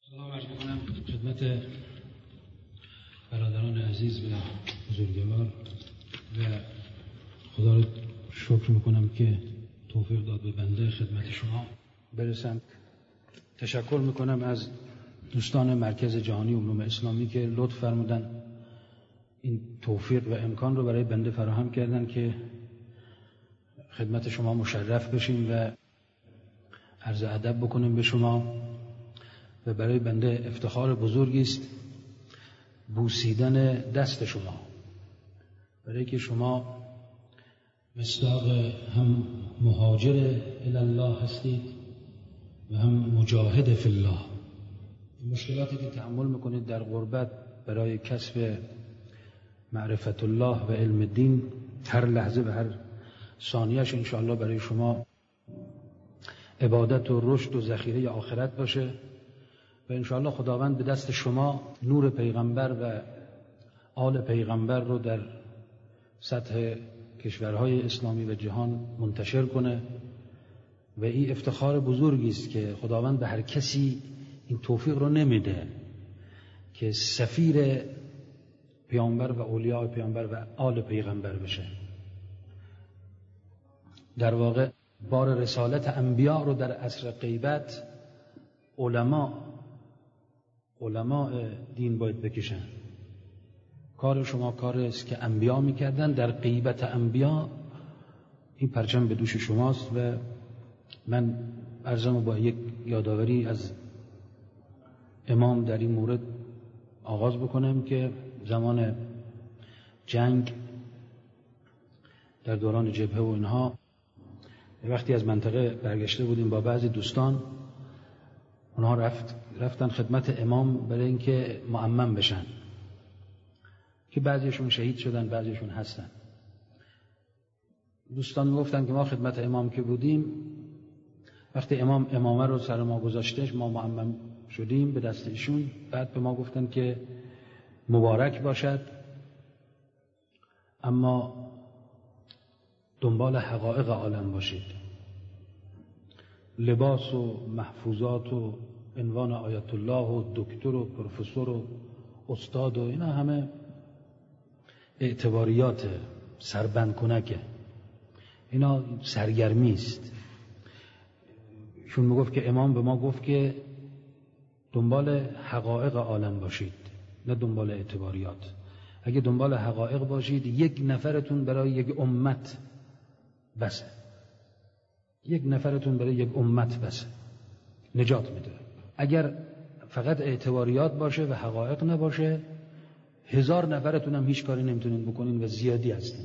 سلام عرض می‌کنم خدمت برادران عزیز و بزرگوار و خدا رو شکر میکنم که توفیق داد به بنده خدمت شما برسم. تشکر میکنم از دوستان مرکز جهانی علوم اسلامی که لطف فرمودن این توفیق و امکان رو برای بنده فراهم کردن که خدمت شما مشرف بشیم و عرض ادب بکنیم به شما و برای بنده افتخار بزرگی است بوسیدن دست شما، برای که شما مصداق هم مهاجر الله هستید و هم مجاهد فی الله. مشکلاتی که تحمل میکنید در غربت برای کسب معرفت الله و علم دین، هر لحظه و هر ثانیهش انشاءالله برای شما عبادت و رشد و ذخیره آخرت باشه و انشاءالله خداوند به دست شما نور پیغمبر و آل پیغمبر رو در سطح کشورهای اسلامی و جهان منتشر کنه و این افتخار بزرگی است که خداوند به هر کسی این توفیق رو نمیده که سفیر پیامبر و اولیاء پیامبر و آل پیغمبر بشه. در واقع بار رسالت انبیاء رو در عصر غیبت علماء دین باید بکشن. کار شما کاری است که انبیاء میکردن، در غیبت انبیاء این پرچم به دوش شماست و من عرضمو با یک یادآوری از امام در این مورد آغاز بکنم که زمان جنگ در دوران جبهه و اینها وقتی از منطقه برگشته بودیم با بعضی دوستان، اونها رفتن خدمت امام برای اینکه مؤمن بشن که بعضیشون شهید شدن، بعضیشون هستن. دوستان میگفتن که ما خدمت امام که بودیم، وقتی امام امامه رو سر ما گذاشتش ما مؤمن شدیم به دست ایشون، بعد به ما گفتن که مبارک باشد اما دنبال حقایق عالم باشید. لباس و محفوظات و عنوان آیت الله و دکتر و پروفسور و استاد و اینا همه اعتباریات سربند کنکه، اینا سرگرمی است. ایشون میگفت که امام به ما گفت که دنبال حقایق عالم باشید نه دنبال اعتباریات. اگه دنبال حقایق باشید یک نفرتون برای یک امت بسه، یک نفرتون برای یک امت بسه، نجات میده. اگر فقط اعتباریات باشه و حقایق نباشه 1000 نفرتون هم هیچ کاری نمیتونین بکنین و زیادی هستین.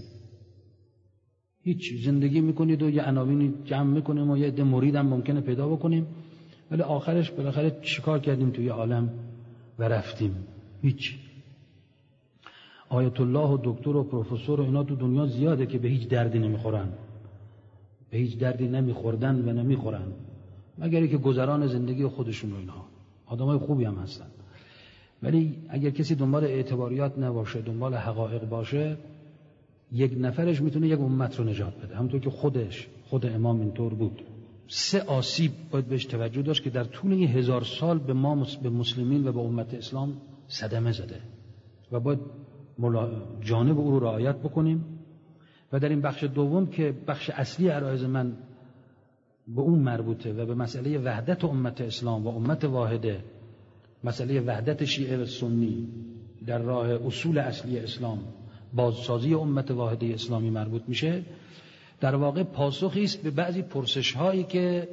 هیچ زندگی میکنید و یه عناوینی جمع میکنیم و یه عده مرید هم ممکنه پیدا بکنیم، ولی آخرش بالاخره چیکار کردیم توی عالم و رفتیم؟ هیچ. آیت الله و دکتر و پروفسور و اینا تو دنیا زیاده که به هیچ دردی نمیخورن، به هیچ دردی نمیخوردن و نمیخورن، مگر که گذران زندگی خودشون و اینها آدمای خوبی هم هستن. ولی اگر کسی دنبال اعتباریات نباشه، دنبال حقایق باشه، یک نفرش میتونه یک امت رو نجات بده، همونطور که خود امام اینطور بود. 3 آسیب باید بهش توجه داشت که در طول این 1000 سال به ما، به مسلمین و به امت اسلام صدمه زده و باید جانب او رو رعایت بکنیم. و در این بخش دوم که بخش اصلی عرایض من به اون مربوطه و به مسئله وحدت امت اسلام و امت واحده، مسئله وحدت شیعه و سنی در راه اصول اصلی اسلام، بازسازی امت واحده اسلامی مربوط میشه، در واقع پاسخی است به بعضی پرسش هایی که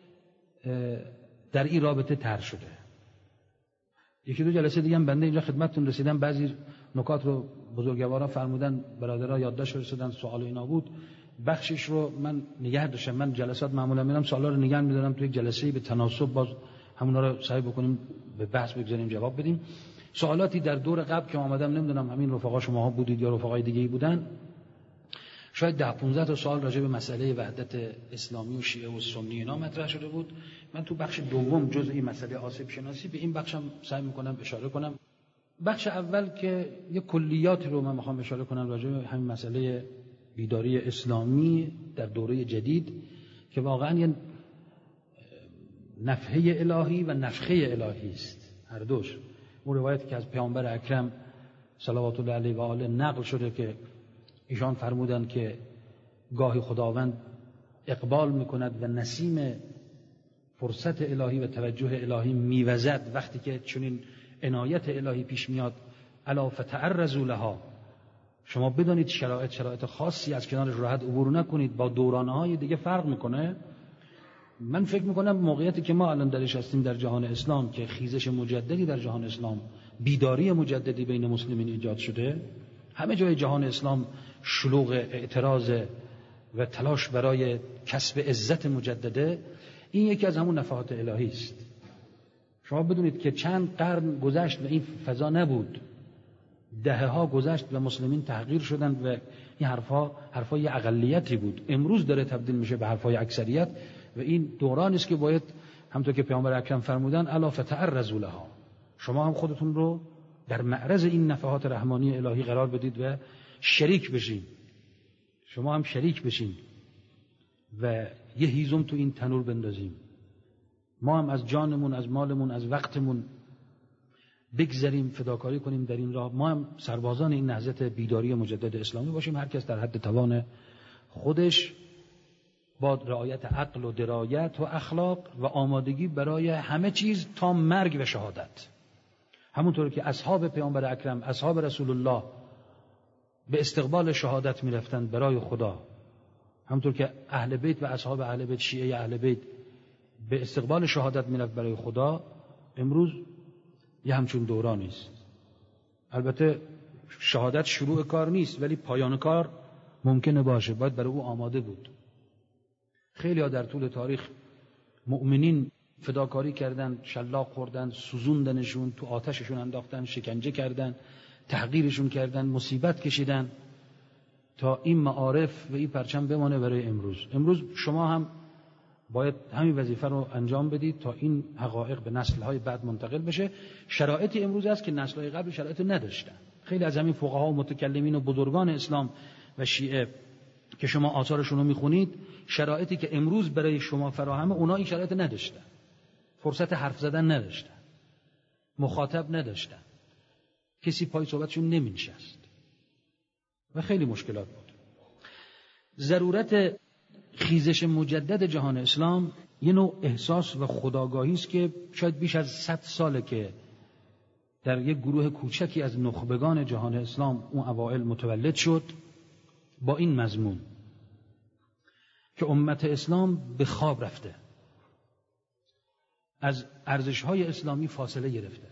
در این رابطه طرح شده. 1-2 جلسه دیگه هم بنده اینجا خدمتتون رسیدم، بعضی نکات رو بزرگواران فرمودن، برادرها یادداشت رسیدن، سوال اینا بود، بخشش رو من نگه داشتم. من جلسات معمولا میرم سوالا رو نگه می‌دارم توی جلسه‌ای به تناسب باز همونا رو سعی بکنیم به بحث بگذاریم، جواب بدیم. سوالاتی در دور قبل که آمدم، نمیدونم همین رفقا شماها بودید یا رفقای دیگه‌ای بودن، شاید 10-15 تا سوال راجع به مسئله وحدت اسلامی و شیعه و سنی اینا مطرح شده بود. من تو بخش دوم جزء این مسئله آسیب شناسی به این بخشم سعی می‌کنم اشاره کنم. بخش اول که یک کلیات رو من می‌خوام اشاره کنم راجع به همین مسئله بیداری اسلامی در دوره جدید که واقعا یه نفحه الهی و نفخه الهی است، هر دوش. اون روایتی که از پیامبر اکرم صلوات الله علیه و آله نقل شده که ایشان فرمودند که گاهی خداوند اقبال میکند و نسیم فرصت الهی و توجه الهی میوزد وقتی که چنین عنایت الهی پیش میاد. الا فتعرضوا لها، شما بدانید شرایط خاصی از کنارش راحت عبور نکنید، با دورانهای دیگه فرق میکنه. من فکر میکنم موقعیتی که ما الان درش هستیم در جهان اسلام که خیزش مجددی در جهان اسلام، بیداری مجددی بین مسلمین ایجاد شده، همه جای جهان اسلام شلوغ اعتراض و تلاش برای کسب عزت مجدده، این یکی از همون نفحات الهی است. شما بدونید که چند قرن گذشت و این فضا نبود، دهه‌ها گذشت و مسلمین تحقیر شدند و این حرفای اقلیتی بود. امروز داره تبدیل میشه به حرفای اکثریت و این دورانی است که باید همونطور که پیامبر اکرم فرمودن الا فتعرضوا لها، شما هم خودتون رو در معرض این نفحات رحمانی الهی قرار بدید و شریک بشین. شما هم شریک بشین و یه هیزم تو این تنور بندازیم. ما هم از جانمون، از مالمون، از وقتمون بگذاریم، فداکاری کنیم در این راه. ما هم سربازان این نهضت بیداری مجدد اسلامی باشیم، هر کس در حد توان خودش با رعایت عقل و درایت و اخلاق و آمادگی برای همه چیز تا مرگ و شهادت. همونطور که اصحاب پیامبر اکرم، اصحاب رسول الله به استقبال شهادت می‌رفتند برای خدا، همونطور که اهل بیت و اصحاب اهل بیت، شیعه اهل بیت به استقبال شهادت می‌رفت برای خدا، امروز یه همچون دورانی است. البته شهادت شروع کار نیست، ولی پایان کار ممکنه باشه، باید برای او آماده بود. خیلی ها در طول تاریخ مؤمنین فداکاری کردن، شلاق خوردن، سوزوندنشون، تو آتششون انداختن، شکنجه کردن، تحقیرشون کردن، مصیبت کشیدن تا این معارف و این پرچم بمانه برای امروز. امروز شما هم باید همین وظیفه رو انجام بدید تا این حقایق به نسل‌های بعد منتقل بشه. شرایط امروز است که نسل‌های قبل شرایط نداشتن. خیلی از همین فقها و متکلمین و بزرگان اسلام و شیعه که شما آثارشون رو میخونید، شرایطی که امروز برای شما فراهمه، اونا این شرایط نداشتن. فرصت حرف زدن نداشتن، مخاطب نداشتن، کسی پای صحبتشون نمینشست و خیلی مشکلات بود. ضرورت خیزش مجدد جهان اسلام یه نوع احساس و خودآگاهی است که شاید بیش از 100 ساله که در یک گروه کوچکی از نخبگان جهان اسلام اون اوائل متولد شد، با این مضمون که امت اسلام به خواب رفته، از ارزش‌های اسلامی فاصله گرفته.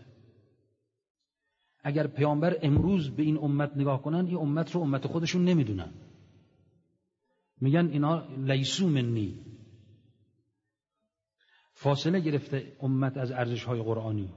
اگر پیامبر امروز به این امت نگاه کنن، این امت رو امت خودشون نمیدونن، میگن اینا لیسو منی. فاصله گرفته امت از ارزش‌های قرآنی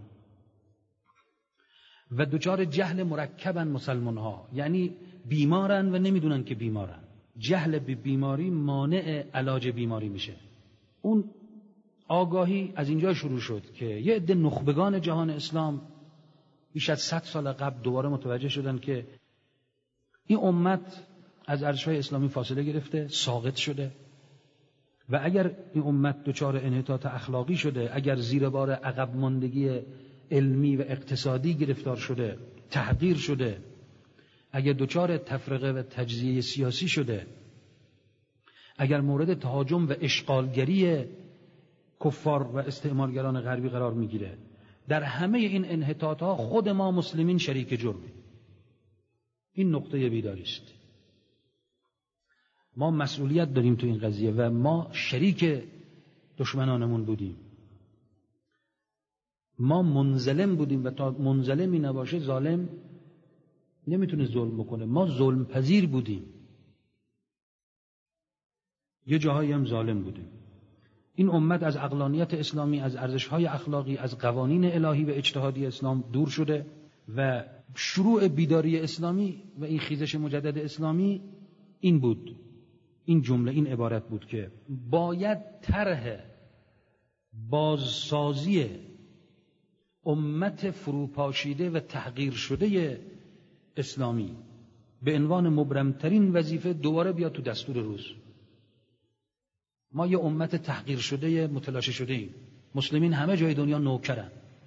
و دچار جهل مرکبن مسلمان‌ها، یعنی بیمارن و نمیدونن که بیمارن. جهل به بیماری مانع علاج بیماری میشه. اون آگاهی از اینجا شروع شد که یه عده نخبگان جهان اسلام بیش از 100 سال قبل دوباره متوجه شدن که این امت از ارزش‌های اسلامی فاصله گرفته، ساقط شده و اگر این امت دچار انحطاط اخلاقی شده، اگر زیر بار عقب ماندگی علمی و اقتصادی گرفتار شده، تحقیر شده، اگر دچار تفرقه و تجزیه سیاسی شده، اگر مورد تهاجم و اشغالگری کفار و استعمارگران غربی قرار میگیره، در همه این انحطاط‌ها خود ما مسلمین شریک جرمیم. این نقطه بیداری است. ما مسئولیت داریم تو این قضیه و ما شریک دشمنانمون بودیم. ما منظلم بودیم و تا منظلمی نباشه ظالم نمیتونه ظلم بکنه. ما ظلم پذیر بودیم، یه جاهایی هم ظالم بودیم. این امت از عقلانیت اسلامی، از ارزش‌های اخلاقی، از قوانین الهی و اجتهادی اسلام دور شده و شروع بیداری اسلامی و این خیزش مجدد اسلامی این بود، این جمله، این عبارت بود که باید طرح بازسازی امت فروپاشیده و تحقیر شده اسلامی به عنوان مبرمترین وظیفه دوباره بیاد تو دستور روز. ما یه امت تحقیر شده، متلاشی شده ایم. مسلمین همه جای دنیا نوکرن،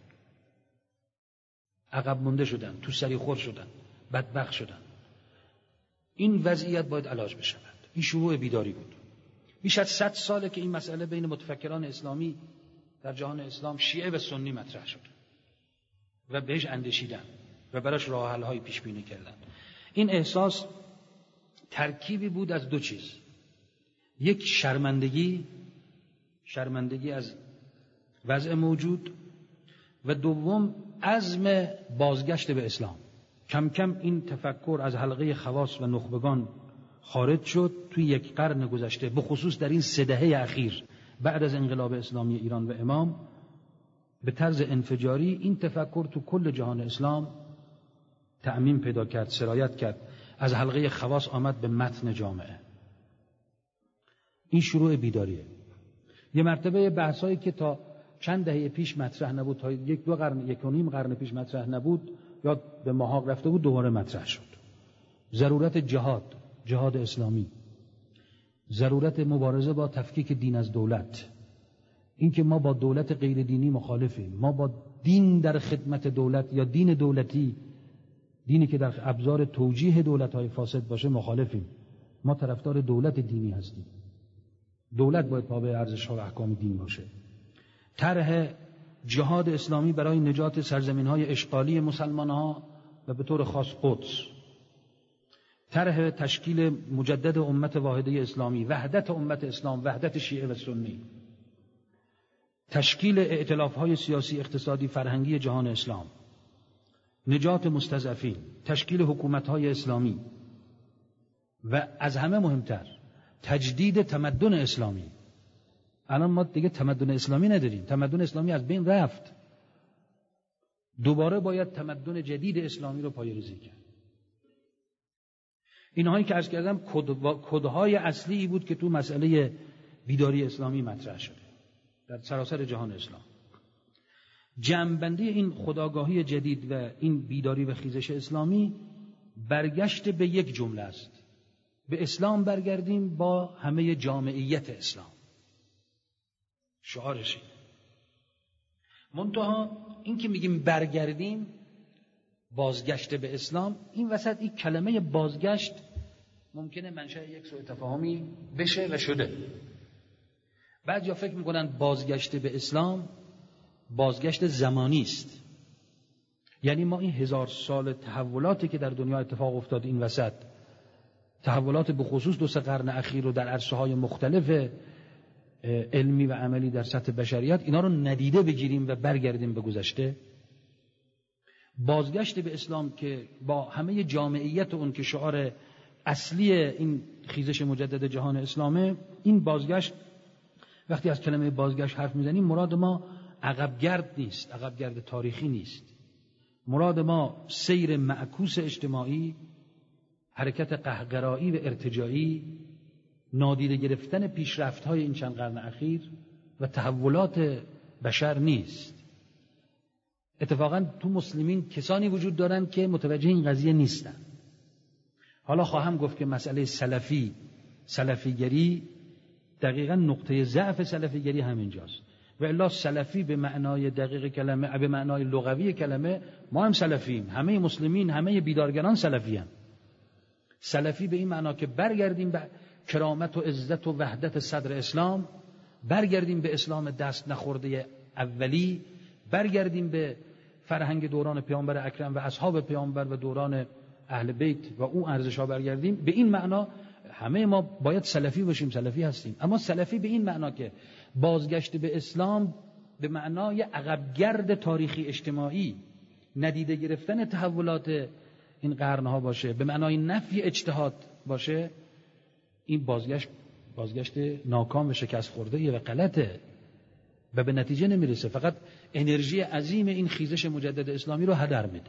عقب مونده شدن، تو سری خور شدن، بدبخت شدن. این وضعیت باید علاج بشود. این شروع بیداری بود. بیش از 100 ساله که این مسئله بین متفکران اسلامی در جهان اسلام شیعه و سنی مطرح شد و بهش اندیشیدن و براش راه حل‌های پیش بینی کردن. این احساس ترکیبی بود از دو چیز: یک شرمندگی از وضع موجود، و دوم عزم بازگشت به اسلام. کم کم این تفکر از حلقه خواص و نخبگان خارج شد. توی یک قرن گذشته، به خصوص در این 3 دهه اخیر بعد از انقلاب اسلامی ایران و امام، به طرز انفجاری این تفکر تو کل جهان اسلام تعمیم پیدا کرد، سرایت کرد، از حلقه خواص آمد به متن جامعه. این شروع بیداریه. یه مرتبه بحثایی که تا چند دهه پیش مطرح نبود، تا 1-2 قرن، 1.5 قرن پیش مطرح نبود یا به محاق رفته بود، دوباره مطرح شد. ضرورت جهاد اسلامی، ضرورت مبارزه با تفکیک دین از دولت، اینکه ما با دولت غیر دینی مخالفیم، ما با دین در خدمت دولت یا دین دولتی، دینی که در ابزار توجیه دولت‌های فاسد باشه، مخالفیم. ما طرفدار دولت دینی هستیم. دولت باید تابع ارزش‌ها و احکام دین باشه. طرح جهاد اسلامی برای نجات سرزمین‌های اشغالی مسلمان‌ها و به طور خاص قدس، طرح تشکیل مجدد امت واحده اسلامی، وحدت امت اسلام، وحدت شیعه و سنی، تشکیل ائتلاف‌های سیاسی، اقتصادی، فرهنگی جهان اسلام، نجات مستضعفین، تشکیل حکومت‌های اسلامی و از همه مهمتر تجدید تمدن اسلامی. الان ما دیگه تمدن اسلامی نداریم. تمدن اسلامی از بین رفت. دوباره باید تمدن جدید اسلامی رو پایه‌ریزی کرد. اینهایی که عرض کردم کدهای اصلی بود که تو مسئله بیداری اسلامی مطرح شده در سراسر جهان اسلام. جمع‌بندی این خودآگاهی جدید و این بیداری و خیزش اسلامی برگشت به یک جمله است: به اسلام برگردیم با همه جامعیت اسلام. شعارش اینه. منتها این که میگیم برگردیم، بازگشت به اسلام، این وسط این کلمه بازگشت ممکنه منشأ یک سوء تفاهمی بشه و شده. بعضیا فکر میکنن بازگشت به اسلام بازگشت زمانی است. یعنی ما این 1000 سال تحولاتی که در دنیا اتفاق افتاد این وسط، تحولات به خصوص 2-3 قرن اخیر رو در عرصه‌های مختلف علمی و عملی در سطح بشریت، اینا رو ندیده بگیریم و برگردیم به گذشته. بازگشت به اسلام که با همه جامعیت اون که شعار اصلی این خیزش مجدد جهان اسلامه، این بازگشت، وقتی از کلمه بازگشت حرف میزنیم، مراد ما عقبگرد نیست، عقبگرد تاریخی نیست. مراد ما سیر معکوس اجتماعی، حرکت قهقرایی و ارتجاعی، نادیده گرفتن پیشرفت‌های این چند قرن اخیر و تحولات بشر نیست. اتفاقا تو مسلمین کسانی وجود دارن که متوجه این قضیه نیستن. حالا خواهم گفت که مسئله سلفیگری دقیقا نقطه ضعف سلفیگری همینجاست. و الا سلفی به معنای دقیق کلمه، به معنای لغوی کلمه، ما هم سلفیم، همه مسلمین، همه بیدارگران سلفی هم. سلفی به این معنا که برگردیم به کرامت و عزت و وحدت صدر اسلام، برگردیم به اسلام دست نخورده اولی، برگردیم به فرهنگ دوران پیامبر اکرم و اصحاب پیامبر و دوران اهل بیت و اون ارزش‌ها برگردیم. به این معنا همه ما باید سلفی باشیم، سلفی هستیم. اما سلفی به این معنا که بازگشت به اسلام به معنای عقبگرد تاریخی اجتماعی، ندیده گرفتن تحولات این قرنها باشه، به معنای نفی اجتهاد باشه، این بازگشت ناکام و شکست خورده و غلطه و به نتیجه نمیرسه، فقط انرژی عظیم این خیزش مجدد اسلامی رو هدر میده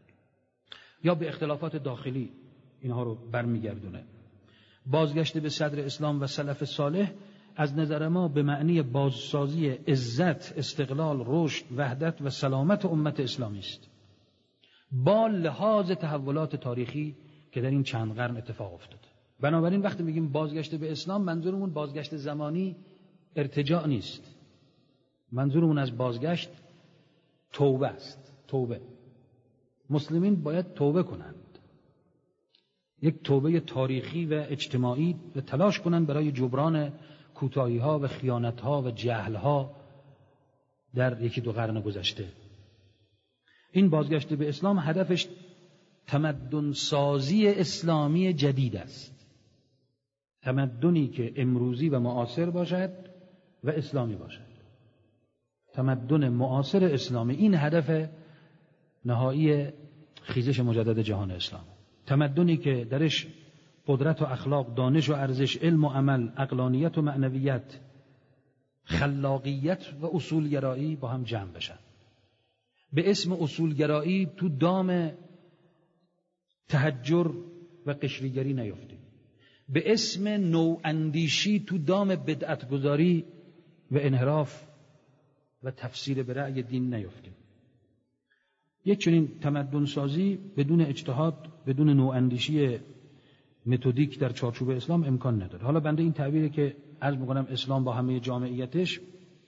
یا به اختلافات داخلی اینها رو برمیگردونه. بازگشت به صدر اسلام و سلف صالح از نظر ما به معنی بازسازی عزت، استقلال، رشد، وحدت و سلامت امت اسلامی است، با لحاظ تحولات تاریخی که در این چند قرن اتفاق افتاده. بنابراین وقتی میگیم بازگشت به اسلام، منظورمون بازگشت زمانی ارتجاع نیست، منظورمون از بازگشت توبه است. توبه. مسلمین باید توبه کنند، یک توبه تاریخی و اجتماعی، و تلاش کنند برای جبران کوتاهی‌ها و خیانت‌ها و جهل‌ها در یکی دو قرن گذشته. این بازگشت به اسلام هدفش تمدن سازی اسلامی جدید است، تمدنی که امروزی و معاصر باشد و اسلامی باشد. تمدن معاصر اسلامی، این هدف نهایی خیزش مجدد جهان اسلام. تمدنی که درش قدرت و اخلاق، دانش و ارزش، علم و عمل، عقلانیت و معنویت، خلاقیت و اصولگرایی با هم جمع بشن. به اسم اصولگرایی تو دام تحجر و قشریگری نیفتیم. به اسم نواندیشی تو دام بدعتگذاری و انحراف و تفسیر به رأی دین نیفتیم. یک چنین تمدن سازی بدون اجتهاد، بدون نواندیشی متدیک در چارچوب اسلام امکان نداره. حالا بنده این تعبیری که عرض میکنم اسلام با همه جامعیتش،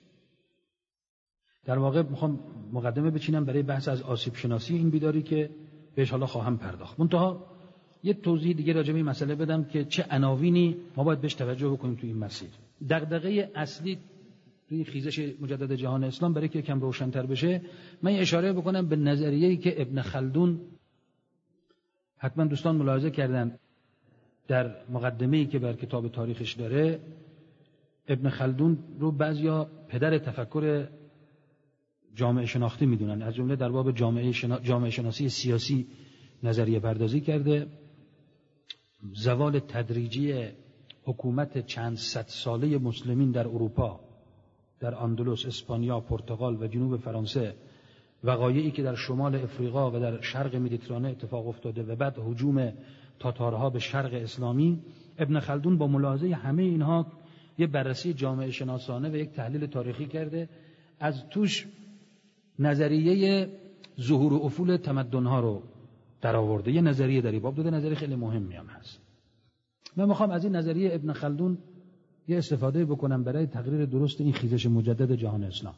در واقع میخوام مقدمه بچینم برای بحث از آسیب شناسی این بیداری که بهش حالا خواهم پرداخت. منتها یه توضیح دیگه راجع به این مسئله بدم که چه عناوینی ما باید بهش توجه بکنیم تو این مسیر. دغدغه اصلی توی خیزش مجدد جهان اسلام، برای که کم روشن‌تر بشه، من اشاره بکنم به نظریه‌ای که ابن خلدون، حتما دوستان ملاحظه کردن در مقدمه‌ای که بر کتاب تاریخش داره، ابن خلدون رو بعضیا پدر تفکر جامعه شناختی میدونن، از جمله در باب جامعه شناسی سیاسی نظریه پردازی کرده. زوال تدریجی حکومت چند صد ساله مسلمین در اروپا، در اندلس، اسپانیا، پرتغال و جنوب فرانسه، وقایعی که در شمال افریقا و در شرق مدیترانه اتفاق افتاده و بعد هجوم تاتارها به شرق اسلامی، ابن خلدون با ملاحظه همه اینها یه بررسی جامعه شناسانه و یک تحلیل تاریخی کرده، از توش نظریه ظهور و افول تمدن‌ها رو در آورده. یه نظریه در این باب داده، نظریه خیلی مهمی هم هست. من میخوام از این نظریه ابن خلدون یه استفاده بکنم برای تقریر درست این خیزش مجدد جهان اسلام.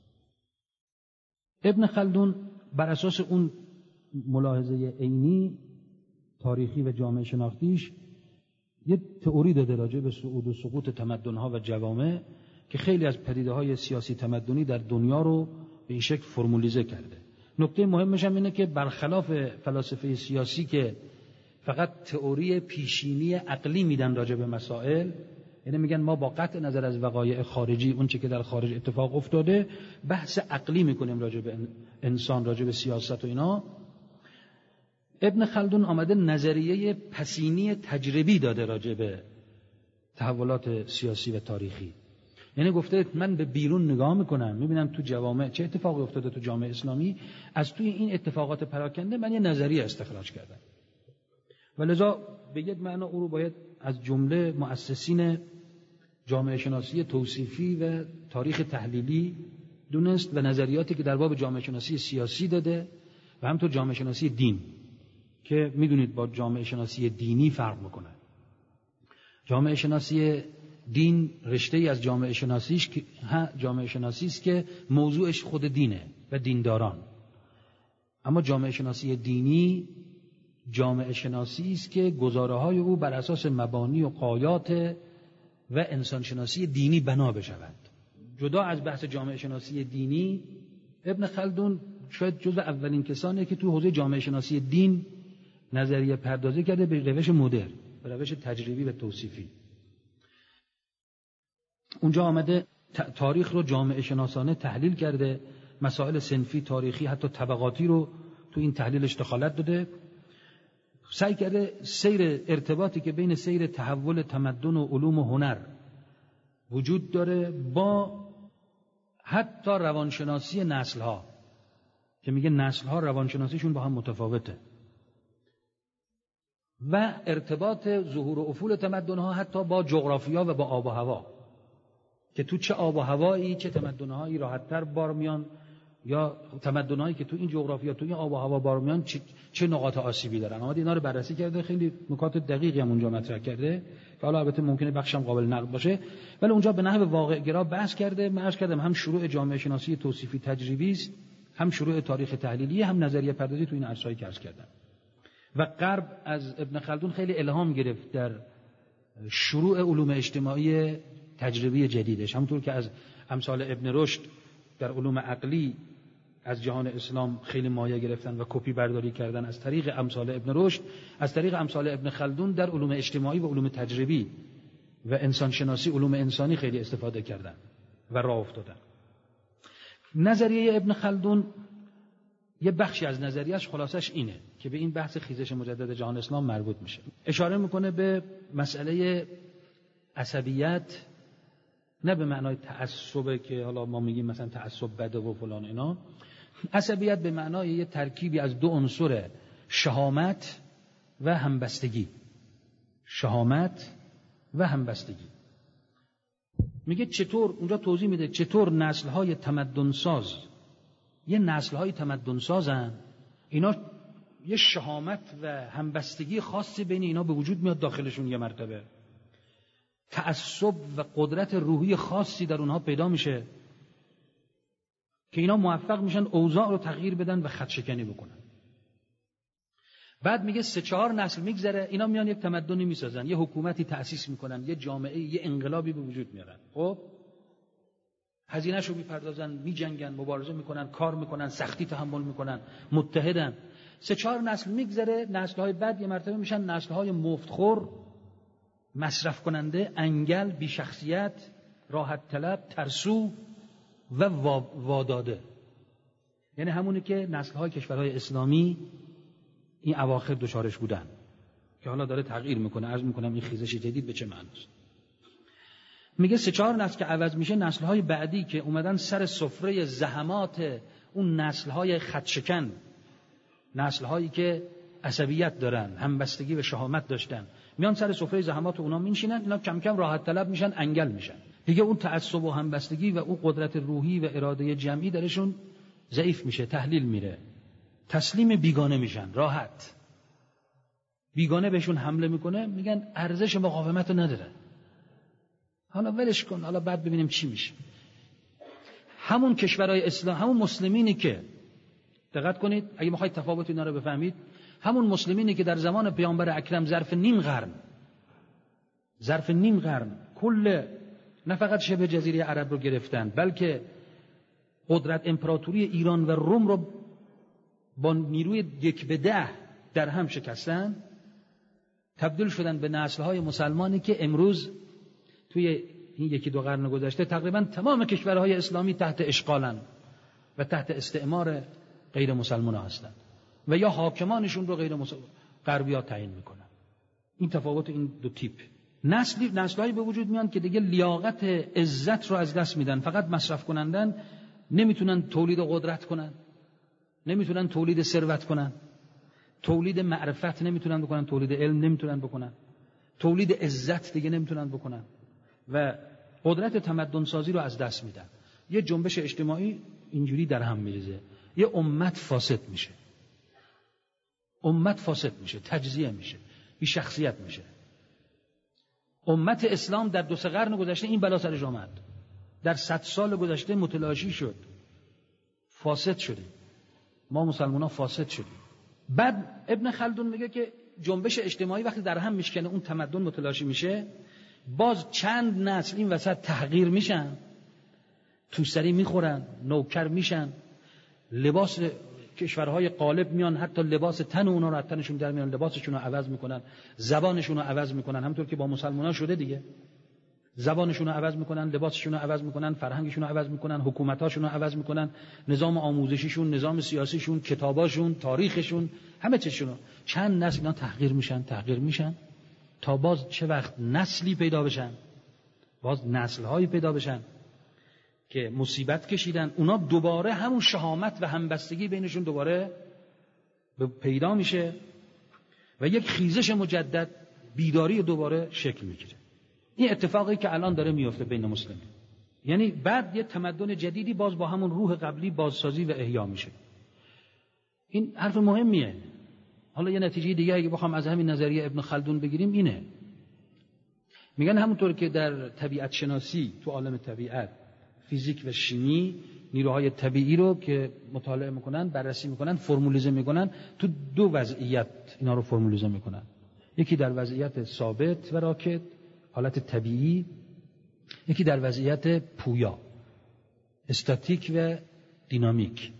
ابن خلدون بر اساس اون ملاحظه عینی تاریخی و جامعه شناختیش یه تئوری داده راجع به صعود و سقوط تمدن‌ها و جوامع که خیلی از پدیده‌های سیاسی تمدنی در دنیا رو به این شکل فرمولیزه کرده. نکته مهمش هم اینه که برخلاف فلاسفه سیاسی که فقط تئوری پیشینی عقلی میدن راجع به مسائل، یعنی میگن ما با قطع نظر از وقایع خارجی، اون چه که در خارج اتفاق افتاده، بحث عقلی میکنیم راجع به انسان، راجع به سیاست و اینا، ابن خلدون آمده نظریه پسینی تجربی داده راجع به تحولات سیاسی و تاریخی. یعنی گفته من به بیرون نگاه میکنم، میبینم تو جوامع چه اتفاقی افتاده، تو جامعه اسلامی، از توی این اتفاقات پراکنده من یه نظریه استخراج کردم. ولذا به یک معنا او رو باید از جمله مؤسسین جامعه شناسی توصیفی و تاریخ تحلیلی دونست و نظریاتی که در باب جامعه شناسی سیاسی داده و همینطور جامعه شناسی دین که میدونید با جامعه شناسی دینی فرق میکنه. جامعه شناسی دین رشته ای از جامعه شناسیش که جامعه شناسی است که موضوعش خود دینه و دینداران. اما جامعه شناسی دینی جامعه شناسی است که گزاره‌های او بر اساس مبانی و غایات و انسانشناسی دینی بنا بشود. جدا از بحث جامعه شناسی دینی، ابن خلدون شاید جزو اولین کسانه که تو حوزه جامعه شناسی دین نظریه پردازی کرده به روش مدرن، به روش تجربی و توصیفی. اونجا آمده تاریخ رو جامعه شناسانه تحلیل کرده، مسائل صنفی، تاریخی، حتی طبقاتی رو تو این تحلیلش دخالت داده. سعی کرده سیر ارتباطی که بین سیر تحول تمدن و علوم و هنر وجود داره با حتی روانشناسی نسل‌ها، که میگه نسل‌ها روانشناسیشون با هم متفاوته، و ارتباط ظهور و افول تمدن‌ها حتی با جغرافیا و با آب و هوا، که تو چه آب و هوایی چه تمدن‌هایی راحت‌تر بار میان یا تمدن‌هایی که تو این جغرافیا تو این آب و هوا بار میان چه نقاط آسیبی دارن. اومد اینا رو بررسی کرده، خیلی نکات دقیقی هم اونجا مطرح کرده که حالا البته ممکنه بخشم قابل نقد باشه، ولی اونجا به نحو واقع گرا بحث کرده. من عرض کردم هم شروع جامعه شناسی توصیفی تجریبی است، هم شروع تاریخ تحلیلی، هم نظریه پردازی تو این عرصه‌ای که عرض کردم. و غرب از ابن خلدون خیلی الهام گرفت در شروع علوم اجتماعی تجربی جدیدش، همونطور که از امثال ابن رشد در علوم عقلی از جهان اسلام خیلی مایه گرفتن و کپی برداری کردن از طریق امثال ابن رشد، از طریق امثال ابن خلدون در علوم اجتماعی و علوم تجربی و انسان شناسی، علوم انسانی خیلی استفاده کردن و راه افتادن. نظریه ابن خلدون یه بخشی از نظریه‌اش خلاصش اینه که به این بحث خیزش مجدد جهان اسلام مربوط میشه. اشاره میکنه به مسئله عصبیت، نه به معنای تعصبه که حالا ما میگیم مثلا تعصب بده و فلان اینا. عصبیت به معنای یه ترکیبی از دو عنصر، شهامت و همبستگی. شهامت و همبستگی. میگه چطور، اونجا توضیح میده چطور نسل‌های تمدن‌ساز یه نسل‌های تمدن‌سازن، اینا یه شهامت و همبستگی خاصی بین اینا به وجود میاد داخلشون، یه مرتبه تعصب و قدرت روحی خاصی در اونها پیدا میشه که اینا موفق میشن اوضاع رو تغییر بدن و خط‌شکنی بکنن. بعد میگه 3-4 نسل میگذره، اینا میان یک تمدنی میسازن، یه حکومتی تأسیس میکنن، یه جامعه، یه انقلابی به وجود میارن. خب هزینه‌شو میپردازن، میجنگن، مبارزه میکنن، کار میکنن، سختی تحمل میکنن، متحدن. 3-4 نسل میگذره، نسل‌های بعد یه مرتبه میشن نسل‌های مفتخور، مصرف کننده، انگل، بی شخصیت، راحت طلب، ترسو و واداده. یعنی همونی که نسل‌های کشورهای اسلامی این اواخر دچارش بودن که حالا داره تغییر میکنه. عرض میکنم این خیزش جدید به چه معناست. میگه 3-4 نسل که عوض میشه، نسل‌های بعدی که اومدن سر سفره زحمات اون نسل‌های خط‌شکن، نسل‌هایی که عصبیت دارن، همبستگی و شهامت داشتن، میان سر سفره زحمات اونا میشینن، اینا کم کم راحت طلب میشن، انگل میشن. دیگه اون تعصب و همبستگی و اون قدرت روحی و اراده جمعی درشون ضعیف میشه، تحلیل میره، تسلیم بیگانه میشن، راحت. بیگانه بهشون حمله میکنه، میگن ارزش مقاومت رو نداره، حالا ولش کن، حالا بعد ببینیم چی میشه. همون کشورهای اسلام، همون مسلمینی که، دقت کنید اگه میخواید تفاوت اینا رو بفهمید، همون مسلمینی که در زمان پیامبر اکرم ظرف نیم قرن کل نه فقط شبه جزیره عرب رو گرفتن، بلکه قدرت امپراتوری ایران و روم رو با نیروی 1/10 در هم شکستن، تبدیل شدن به نسل‌های مسلمانی که امروز توی این 1-2 قرن گذشته تقریبا تمام کشورهای اسلامی تحت اشغالن و تحت استعمار غیر مسلمان هستند و یا حاکمانشون رو غیر غربی‌ها تعیین میکنن. این تفاوت این دو تیپ. نسل‌هایی به وجود میان که دیگه لیاقت عزت رو از دست میدن، فقط مصرف کنندن، نمیتونن تولید قدرت کنن، نمیتونن تولید ثروت کنن، تولید معرفت نمیتونن بکنن، تولید علم نمیتونن بکنن، تولید عزت دیگه نمیتونن بکنن و قدرت تمدن سازی رو از دست میدن. یه جنبش اجتماعی اینجوری در هم میریزه، یه امت فاسد میشه، تجزیه میشه، بی شخصیت میشه. امت اسلام در 2-3 قرن گذشته این بلا سرش آمد، در 100 سال گذشته متلاشی شد، فاسد شدیم، ما مسلمان‌ها فاسد شدیم. بعد ابن خلدون میگه که جنبش اجتماعی وقتی در هم میشکنه، اون تمدن متلاشی میشه، باز چند نسل این وسط تحقیر میشن، توسری میخورن، نوکر میشن، لباس کشورهای غالب میان، حتی لباس تن اونا رو از تنشون در میان، لباسشون رو عوض میکنن، زبانشون رو عوض میکنن، همونطور که با مسلمان‌ها شده دیگه. زبانشون رو عوض میکنن، لباسشون رو عوض میکنن، فرهنگشون رو عوض میکنن، حکومتاشون رو عوض میکنن، نظام آموزشیشون، نظام سیاسیشون، کتاباشون، تاریخشون، همه چیزشون. چند نسل اینا تحقیر میشن تا باز چه وقت نسلی پیدا بشن، باز نسل‌هایی پیدا بشن که مصیبت کشیدن، اونا دوباره همون شهامت و همبستگی بینشون دوباره پیدا میشه و یک خیزش مجدد، بیداری دوباره شکل میگیره. این اتفاقی که الان داره میفته بین مسلمین. یعنی بعد یه تمدن جدیدی باز با همون روح قبلی بازسازی و احیا میشه. این حرف مهمیه. حالا یه نتیجه دیگه اگه بخوام از همین نظریه ابن خلدون بگیریم اینه. میگن همونطور که در طبیعت شناسی تو عالم طبیعت، فیزیک و شیمی نیروهای طبیعی رو که مطالعه میکنن، بررسی میکنن، فرمولیزه میکنن، تو دو وضعیت اینا رو فرمولیزه میکنن. یکی در وضعیت ثابت و راکد، حالت طبیعی، یکی در وضعیت پویا، استاتیک و دینامیک،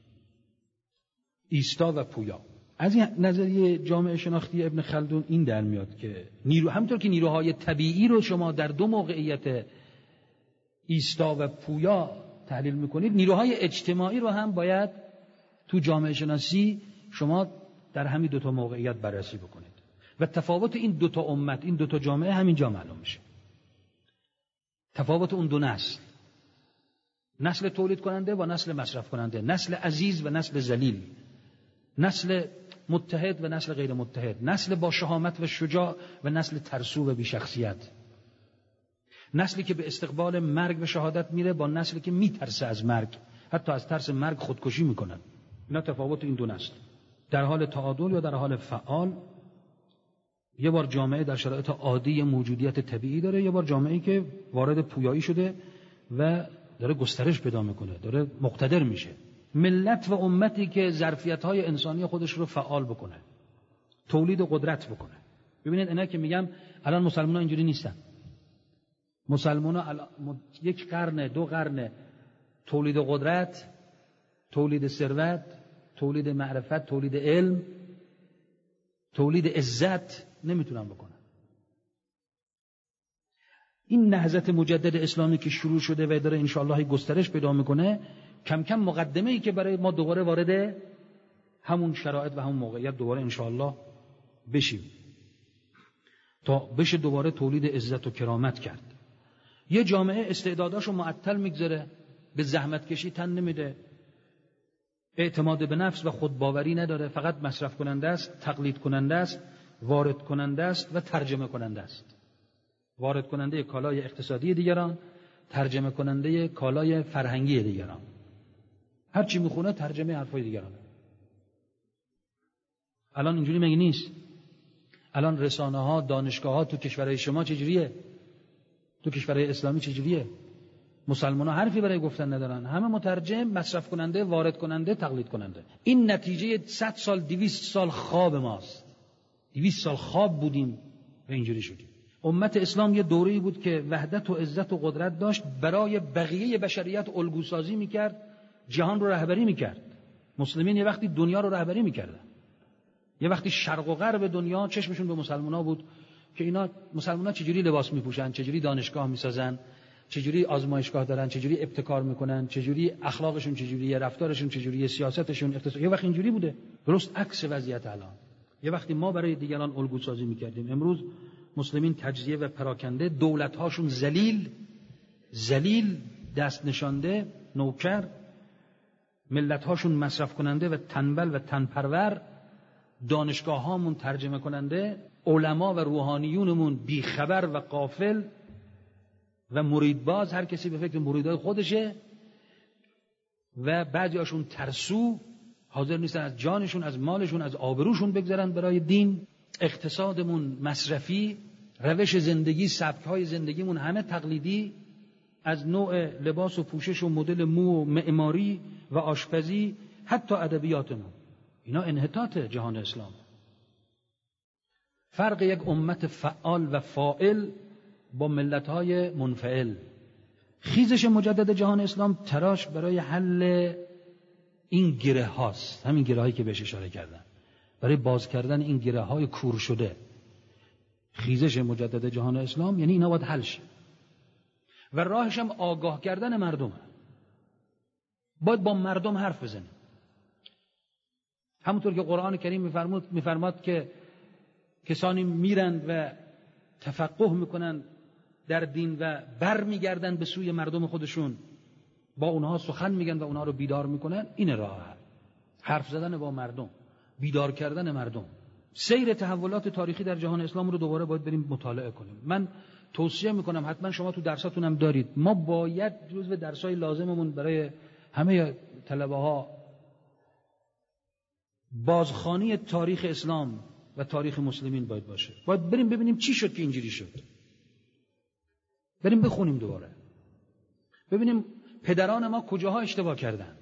ایستا و پویا. از این نظریه جامعه شناختی ابن خلدون این در میاد که همونطور که نیروهای طبیعی رو شما در دو موقعیت ایستا و پویا تحلیل میکنید، نیروهای اجتماعی رو هم باید تو جامعه شناسی شما در همین دوتا موقعیت بررسی بکنید و تفاوت این دوتا امت، این دوتا جامعه همینجا معلوم میشه. تفاوت اون دو نسل تولید کننده و نسل مصرف کننده، نسل عزیز و نسل ذلیل، نسل متحد و نسل غیر متحد، نسل با شهامت و شجاع و نسل ترسو و بی‌شخصیت، نسلی که به استقبال مرگ و شهادت میره با نسلی که میترسه از مرگ، حتی از ترس مرگ خودکشی میکنن. اینا تفاوت این دو نسل در حال تعادل یا در حال فعال. یه بار جامعه در شرایط عادی موجودیت طبیعی داره، یه بار جامعه‌ای که وارد پویایی شده و داره گسترش پیدا میکنه، داره مقتدر میشه. ملت و امتی که ظرفیت‌های انسانی خودش رو فعال بکنه، تولید قدرت بکنه. ببینید اینا که میگم الان مسلمان‌ها اینجوری نیستن. مسلمان‌ها یک قرن، دو قرن تولید قدرت، تولید ثروت، تولید معرفت، تولید علم، تولید عزت نمیتونن بکنن. این نهضت مجدد اسلامی که شروع شده و داره انشاءالله گسترش پیدا میکنه، کم کم مقدمه ای که برای ما دوباره وارد همون شرایط و همون موقعیت دوباره انشاءالله بشیم، تا بشه دوباره تولید عزت و کرامت کرد. یه جامعه استعداداشو معطل میگذاره، به زحمت کشی تن نمیده، اعتماد به نفس و خودباوری نداره، فقط مصرف کننده است، تقلید کننده است، وارد کننده است و ترجمه کننده است. وارد کننده کالای اقتصادی دیگران، ترجمه کننده کالای فرهنگی دیگران. هر چی میخونه ترجمه حرفای دیگرانه. الان اینجوری مگه نیست؟ الان رسانه ها، دانشگاه ها تو کشورهای شما چجوریه؟ تو کشورهای اسلامی چجوریه؟ مسلمان ها حرفی برای گفتن ندارن، همه مترجم، مصرف کننده، وارد کننده، تقلید کننده. این نتیجه 100 سال 200 سال خواب ماست. 200 سال خواب بودیم و اینجوری شدیم. امت اسلام یه دوره‌ای بود که وحدت و عزت و قدرت داشت، برای بقیه بشریت الگوسازی میکرد، جهان رو رهبری میکرد. مسلمین یه وقتی دنیا رو رهبری میکردن، یه وقتی شرق و غرب دنیا چشمشون به مسلمان‌ها بود که اینا مسلمان‌ها چجوری لباس میپوشن، چجوری دانشگاه میسازن، چجوری آزمایشگاه دارن، چجوری ابتکار میکنن، چجوری اخلاقشون چجوریه، رفتارشون چجوریه، سیاستشون، اقتصاد. یه وقت اینجوری بوده. درست عکس وضعیت الان. یه وقتی ما برای دیگران الگوسازی میکردیم، امروز مسلمین تجزیه و پراکنده، دولت‌هاشون ذلیل، دست نشانده، نوکر، ملت‌هاشون مصرف کننده و تنبل و تنپرور، دانشگاه‌هامون ترجمه کننده، علما و روحانیونمون بیخبر و غافل و مریدباز، هر کسی به فکر مریدای خودشه، و بعضی‌هاشون ترسو، حاضر نیستن از جانشون، از مالشون، از آبروشون بگذارن برای دین. اقتصادمون مصرفی، روش زندگی، سبک‌های زندگیمون همه تقلیدی، از نوع لباس و پوشش و مدل مو و معماری و آشپزی حتی ادبیاتمون. اینا انحطاط جهان اسلام. فرق یک امت فعال و فاعل با ملت‌های منفعل. خیزش مجدد جهان اسلام تراش برای حل این گره هاست، همین گره هایی که بهش اشاره کردن، برای باز کردن این گره های کور شده. خیزش مجدد جهان اسلام یعنی اینا باید حل شه، و راهش هم آگاه کردن مردمه. باید با مردم حرف بزنیم. همونطور که قرآن کریم میفرماد که کسانی میرند و تفقه میکنن در دین و بر میگردن به سوی مردم خودشون، با اونها سخن میگن و اونها رو بیدار میکنن. این راه حرف زدن با مردم، بیدار کردن مردم. سیر تحولات تاریخی در جهان اسلام رو دوباره باید بریم مطالعه کنیم. من توصیه میکنم حتما شما تو درساتون هم دارید، ما باید جزو درسای لازممون برای همه طلبه ها بازخوانی تاریخ اسلام و تاریخ مسلمین باید باشه. باید بریم ببینیم چی شد که اینجوری شد، بریم بخونیم دوباره، ببینیم پدران ما کجاها اشتباه کردن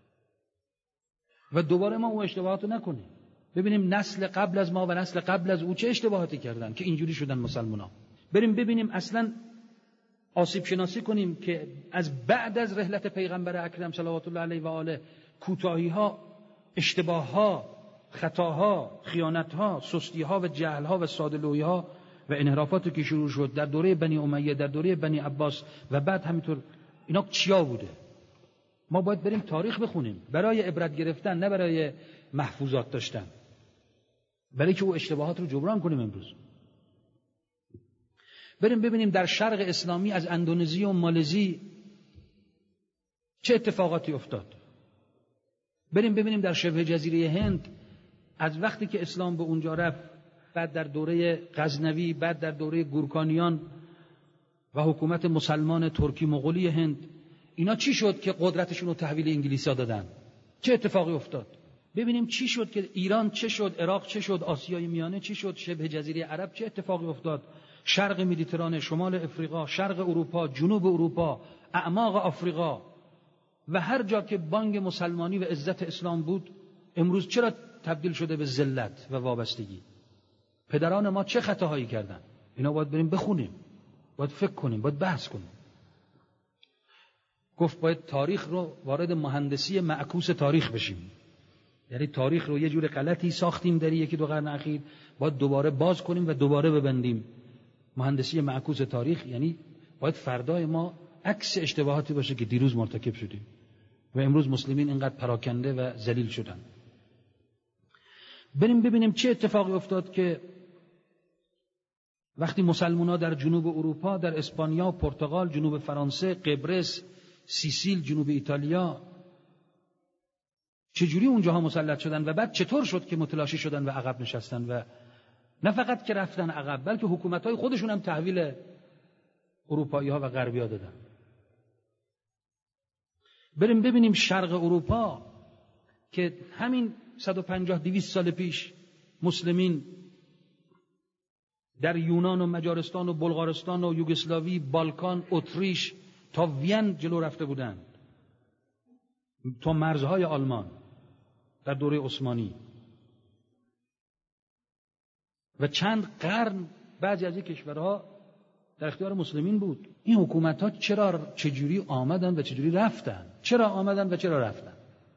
و دوباره ما اون اشتباهات رو نکنیم. ببینیم نسل قبل از ما و نسل قبل از او چه اشتباهاتی کردن که اینجوری شدن مسلمان‌ها. بریم ببینیم اصلا آسیب شناسی کنیم که از بعد از رحلت پیغمبر اکرم صلوات الله علیه و آله کوتاهی‌ها، اشتباه‌ها، خطاها، خیانت‌ها، سستی‌ها و جهل‌ها و ساده‌لوحی‌ها و انحرافاتی که شروع شد در دوره بنی امیه، در دوره بنی عباس و بعد همینطور، اینا چیا بوده؟ ما باید بریم تاریخ بخونیم برای عبرت گرفتن، نه برای محفوظات داشتن، برای که او اشتباهات رو جبران کنیم. امروز بریم ببینیم در شرق اسلامی از اندونزی و مالزی چه اتفاقاتی افتاد. بریم ببینیم در شبه جزیره هند از وقتی که اسلام به اونجا رفت، بعد در دوره غزنوی، بعد در دوره گورکانیان و حکومت مسلمان ترکی مغولی هند، اینا چی شد که قدرتشون رو تحویل انگلیسا دادن؟ چه اتفاقی افتاد؟ ببینیم چی شد که ایران چه شد، عراق چه شد، آسیای میانه چی شد، شبه جزیره عرب چه اتفاقی افتاد، شرق مدیترانه، شمال افریقا، شرق اروپا، جنوب اروپا، اعماق آفریقا و هر جا که بانگ مسلمانی و عزت اسلام بود، امروز چرا تبدیل شده به ذلت و وابستگی؟ پدران ما چه خطاهایی کردن؟ اینا باید بریم بخونیم، باید فکر کنیم، باید بحث کنیم. گفت باید تاریخ رو وارد مهندسی معکوس تاریخ بشیم، یعنی تاریخ رو یه جور غلطی ساختیم در یکی دو قرن اخیر، باید دوباره باز کنیم و دوباره ببندیم. مهندسی معکوس تاریخ یعنی باید فردای ما عکس اشتباهاتی باشه که دیروز مرتکب شدیم و امروز مسلمین اینقدر پراکنده و ذلیل شدن. بریم ببینیم چه اتفاقی افتاد که وقتی مسلمان‌ها در جنوب اروپا، در اسپانیا، پرتغال، جنوب فرانسه، قبرس، سیسیل، جنوب ایتالیا، چجوری اونجاها مسلط شدن و بعد چطور شد که متلاشی شدن و عقب نشستن و نه فقط که رفتن عقب، بلکه حکومت‌های خودشون هم تحویل اروپایی‌ها و غربی‌ها دادن. بریم ببینیم شرق اروپا که همین 150-200 سال پیش مسلمین در یونان و مجارستان و بلغارستان و یوگسلاوی، بالکان، اتریش تا وین جلو رفته بودند، تا مرزهای آلمان در دوره عثمانی و چند قرن بعضی از این کشورها در اختیار مسلمین بود. این حکومت‌ها چجوری آمدن و چجوری رفتن؟ چرا آمدن و چرا رفتن؟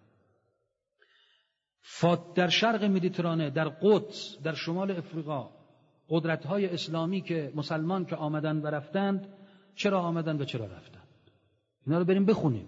در شرق مدیترانه، در قدس، در شمال افریقا، قدرت‌های اسلامی که مسلمان که آمدن و رفتند، چرا آمدن و چرا رفتند؟ اینا رو بریم بخونیم.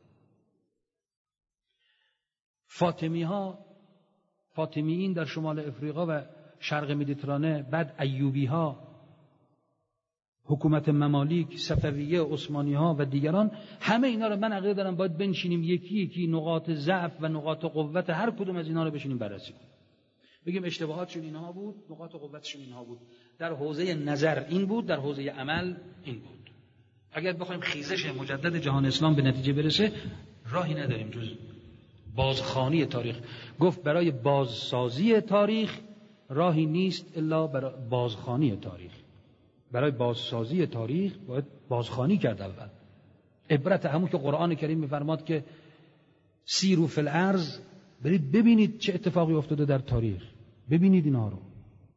فاطمیین در شمال افریقا و شرق مدیترانه، بعد ایوبی‌ها، حکومت ممالیک، صفویه، عثمانی‌ها و دیگران، همه اینا رو من عقیده دارم باید بنشینیم یکی یکی نقاط ضعف و نقاط قوت هر کدوم از اینا رو بشینیم بررسی کنیم. بگیم اشتباهاتشون اینها بود، نقاط قوتشون اینها بود. در حوزه نظر این بود، در حوزه عمل این بود. اگر بخوایم خیزش مجدد جهان اسلام به نتیجه برسه، راهی نداریم جز بازخوانی تاریخ. گفت برای بازسازی تاریخ راهی نیست الا برای بازخوانی تاریخ. برای بازسازی تاریخ باید بازخوانی کرد اول. عبرت همون که قرآن کریم می‌فرماد که سیروا فی الارض، برید ببینید چه اتفاقی افتاده در تاریخ، ببینید اینا رو.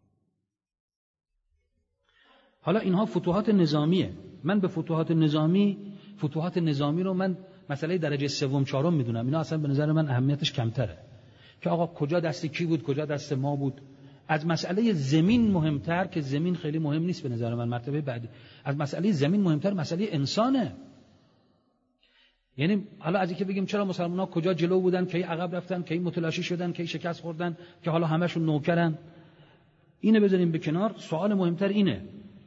حالا اینها فتوحات نظامیه. من به فتوحات نظامی رو من مسئله درجه 3-4 میدونم. اینا اصلا به نظر من اهمیتش کمتره که آقا کجا دست کی بود، کجا دست ما بود. از مسئله زمین مهمتر، که زمین خیلی مهم نیست به نظر من، مرتبه بعدی از مسئله زمین مهمتر مسئله انسانه. یعنی حالا از اینکه بگیم چرا مسلمان‌ها کجا جلو بودن، کی عقب رفتن، کی متلاشی شدن، کی شکست خوردن، که حالا همشون نوکرن، اینو بذاریم به کنار. سوال مهمتر اینه،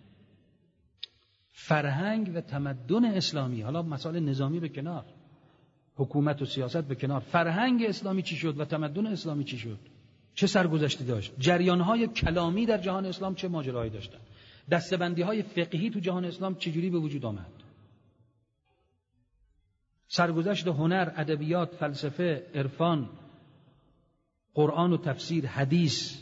فرهنگ و تمدن اسلامی، حالا مسائل نظامی به کنار، حکومت و سیاست به کنار، فرهنگ اسلامی چی شد و تمدن اسلامی چی شد، چه سرگذشتی داشت، جریان‌های کلامی در جهان اسلام چه ماجراهایی داشتن. دسته‌بندی‌های فقهی تو جهان اسلام چجوری به وجود آمد؟ سرگذشت هنر، ادبیات، فلسفه، عرفان، قرآن و تفسیر، حدیث،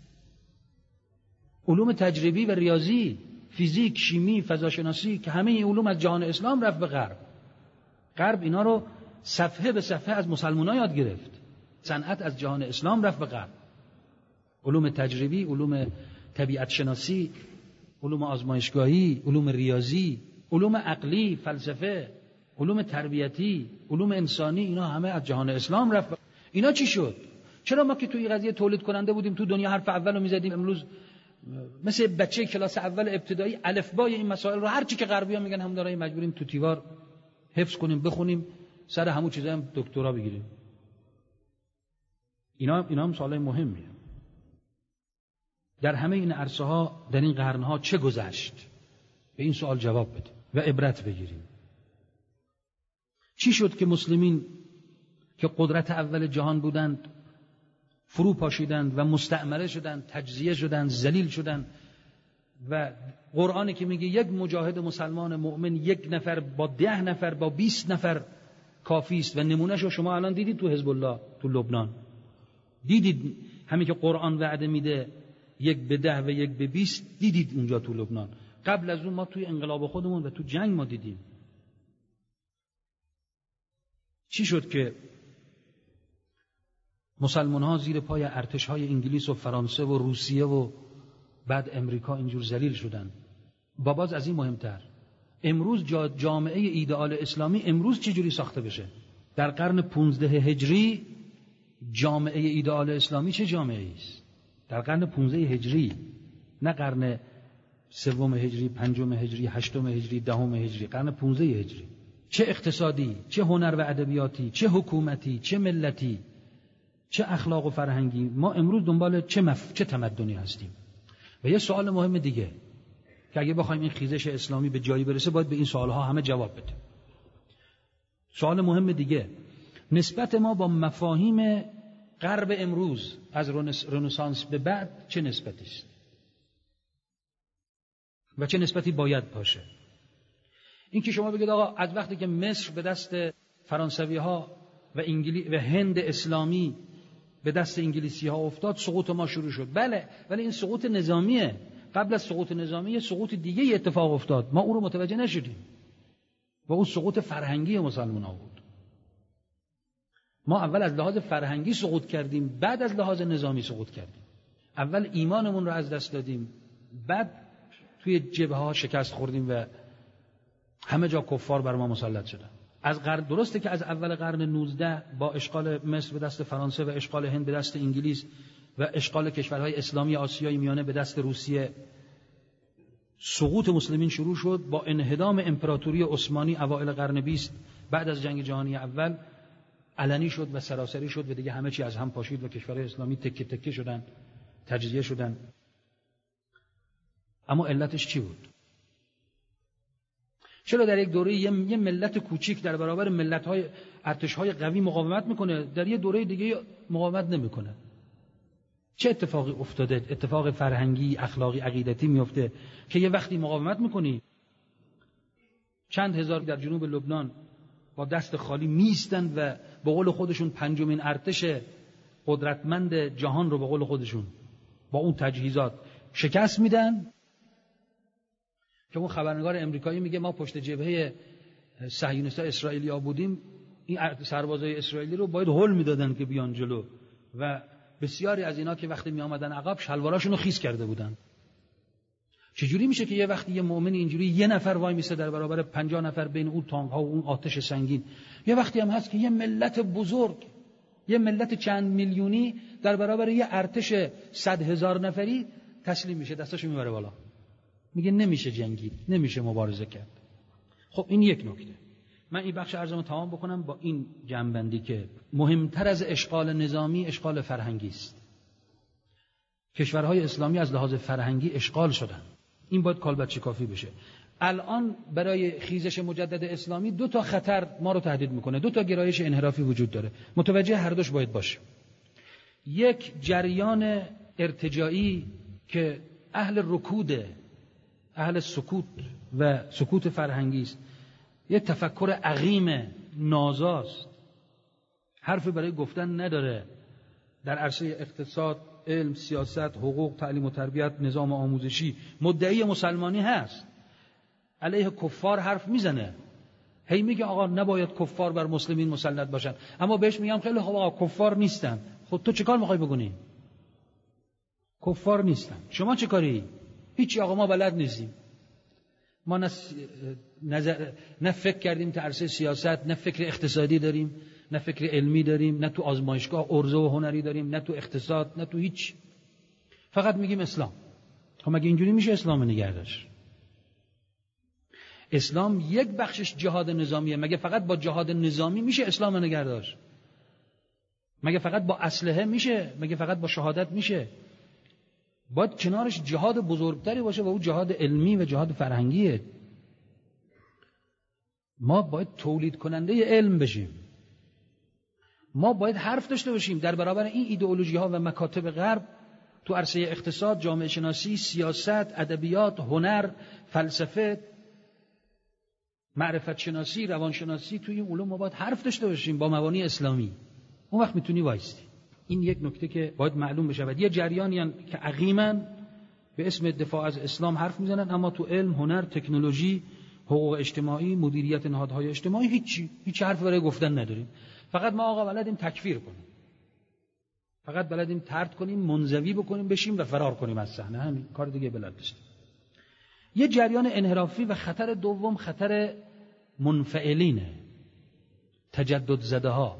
علوم تجربی و ریاضی، فیزیک، شیمی، فضاشناسی که همه این علوم از جهان اسلام رفت به غرب. غرب اینا رو صفحه به صفحه از مسلمان‌ها یاد گرفت. صنعت از جهان اسلام رفت به غرب. علوم تجربی، علوم طبیعت شناسی، علوم آزمایشگاهی، علوم ریاضی، علوم عقلی، فلسفه، علوم تربیتی، علوم انسانی، اینا همه از جهان اسلام رفت. اینا چی شد؟ چرا ما که توی قضیه تولید کننده بودیم تو دنیا حرف اولو میزدیم، امروز مثل بچه کلاس اول ابتدایی الفبای این مسائل رو هر چی که غربی‌ها میگن هم داریم مجبوریم تو دیوار حفظ کنیم، بخونیم، سر همون چیزا هم دکترا بگیریم. اینا هم سوالای مهمیه. در همه این عرصه‌ها در این قرن‌ها چه گذشت؟ به این سوال جواب بدیم و عبرت بگیریم. چی شد که مسلمین که قدرت اول جهان بودند فرو پاشیدند و مستعمره شدند، تجزیه شدند، ذلیل شدند و قرآنی که میگه یک مجاهد مسلمان مؤمن 1 نفر با 10 نفر با 20 نفر کافی است و نمونهشو شما الان دیدید تو حزب الله تو لبنان، دیدید همین که قرآن وعده میده 1:10 و 1:20 دیدید اونجا تو لبنان. قبل از اون ما توی انقلاب خودمون و تو جنگ ما دیدیم. چی شد که مسلمان ها زیر پای ارتش های انگلیس و فرانسه و روسیه و بعد امریکا اینجور ذلیل شدن؟ با باز از این مهمتر امروز جامعه ایدئال اسلامی امروز چجوری ساخته بشه؟ در قرن 15 هجری جامعه ایدئال اسلامی چه جامعه است؟ در قرن 15 هجری، نه قرن 3 هجری، 5 هجری، 8 هجری، 10 هجری، قرن 15 هجری. چه اقتصادی، چه هنر و ادبیاتی، چه حکومتی، چه ملتی، چه اخلاق و فرهنگی، ما امروز دنبال چه تمدنی هستیم؟ و یه سوال مهم دیگه که اگه بخوایم این خیزش اسلامی به جایی برسه باید به این سوالها همه جواب بده. سوال مهم دیگه، نسبت ما با مفاهیم غرب امروز از رنسانس به بعد چه نسبتی است و چه نسبتی باید باشه؟ این که شما بگید آقا از وقتی که مصر به دست فرانسوی ها و هند اسلامی به دست انگلیسی ها افتاد سقوط ما شروع شد. بله، ولی این سقوط نظامیه. قبل از سقوط نظامی یه سقوط دیگه اتفاق افتاد، ما اون رو متوجه نشدیم و اون سقوط فرهنگی مسلمان ها بود. ما اول از لحاظ فرهنگی سقوط کردیم، بعد از لحاظ نظامی سقوط کردیم. اول ایمانمون رو از دست دادیم، بعد توی جبهه ها شکست خوردیم و همه جا کفار بر ما مسلط شدن. درسته که از اول قرن 19 با اشغال مصر به دست فرانسه و اشغال هند به دست انگلیس و اشغال کشورهای اسلامی آسیای میانه به دست روسیه سقوط مسلمین شروع شد. با انهدام امپراتوری عثمانی اوایل قرن 20 بعد از جنگ جهانی اول علنی شد و سراسری شد و دیگه همه چی از هم پاشید و کشورهای اسلامی تکه تکه شدن، تجزیه شدن. اما علتش چی بود؟ چرا در یک دوره یه ملت کوچیک در برابر ملت‌های ارتش‌های قوی مقاومت میکنه، در یه دوره دیگه مقاومت نمیکنه؟ چه اتفاقی افتاده؟ اتفاق فرهنگی، اخلاقی، عقیدتی میفته که یه وقتی مقاومت میکنی چند هزار در جنوب لبنان با دست خالی میستند و به قول خودشون 5مین ارتش قدرتمند جهان رو به قول خودشون با اون تجهیزات شکست میدن، که اون خبرنگار امریکایی میگه ما پشت جبهه صهیونیست‌ها اسرائیلیا بودیم، این سربازای اسرائیلی رو باید هول میدادن که بیان جلو و بسیاری از اینا که وقتی می آمدن عقب شلواراشون رو خیس کرده بودن. چجوری میشه که یه وقتی یه مؤمن اینجوری یه نفر وای میسه در برابر 50 نفر بین اون تانک ها و اون آتش سنگین؟ یه وقتی هم هست که یه ملت بزرگ، یه ملت چند میلیونی در برابر یه ارتش 100,000 نفری تسلیم میشه، دستاشو میبره بالا، میگه نمیشه جنگید، نمیشه مبارزه کرد. خب این یک نکته. من این بخش عرضمو تمام بکنم با این جنبندی که مهمتر از اشغال نظامی اشغال فرهنگی است. کشورهای اسلامی از لحاظ فرهنگی اشغال شدن، این باید کالبد کافی بشه. الان برای خیزش مجدد اسلامی 2 خطر ما رو تهدید میکنه، 2 گرایش انحرافی وجود داره، متوجه هر دوش باید باشه. یک جریان ارتجاعی که اهل رکوده اهل سکوت و سکوت فرهنگی است، یه تفکر عقیم نازاست، حرفی برای گفتن نداره. در عرصه اقتصاد، علم، سیاست، حقوق، تعلیم و تربیت، نظام آموزشی مدعی مسلمانی هست، علیه کفار حرف میزنه، هی میگه آقا نباید کفار بر مسلمین مسلط باشن، اما بهش میگم خیلی خوب آقا کفار نیستن، خود تو چه کار میخوای بکنی؟ کفار نیستن، شما چه کاری؟ هیچی آقا ما بلد نیستیم، ما نه فکر کردیم تو عرصه سیاست، نه فکر اقتصادی داریم، نه فکر علمی داریم، نه تو آزمایشگاه عرضه و هنری داریم، نه تو اقتصاد، نه تو هیچ، فقط میگیم اسلام. خب مگه اینجوری میشه اسلام نگه داشت؟ اسلام یک بخشش جهاد نظامیه، مگه فقط با جهاد نظامی میشه اسلام نگه داشت؟ مگه فقط با اسلحه میشه؟ مگه فقط با شهادت میشه؟ باید کنارش جهاد بزرگتری باشه و اون جهاد علمی و جهاد فرهنگیه. ما باید تولید کننده علم بشیم، ما باید حرف داشته باشیم در برابر این ایدئولوژی ها و مکاتب غرب تو عرصه اقتصاد، جامعه شناسی، سیاست، ادبیات، هنر، فلسفه، معرفت شناسی، روان شناسی. توی این علوم ما باید حرف داشته باشیم با مبانی اسلامی، اون وقت میتونی وایستی. این یک نکته که باید معلوم بشه. یه جریانی که عقیما به اسم دفاع از اسلام حرف میزنن، اما تو علم، هنر، تکنولوژی، حقوق اجتماعی، مدیریت نهادهای اجتماعی هیچ حرف برای گفتن نداریم. فقط ما آقا بلدیم تکفیر کنیم، فقط بلدیم طرد کنیم، منزوی بکنیم، بشیم و فرار کنیم از صحنه، همین کار دیگه بلد نیستیم. یه جریان انحرافی و خطر دوم خطر منفعلینه، تجدد زده ها،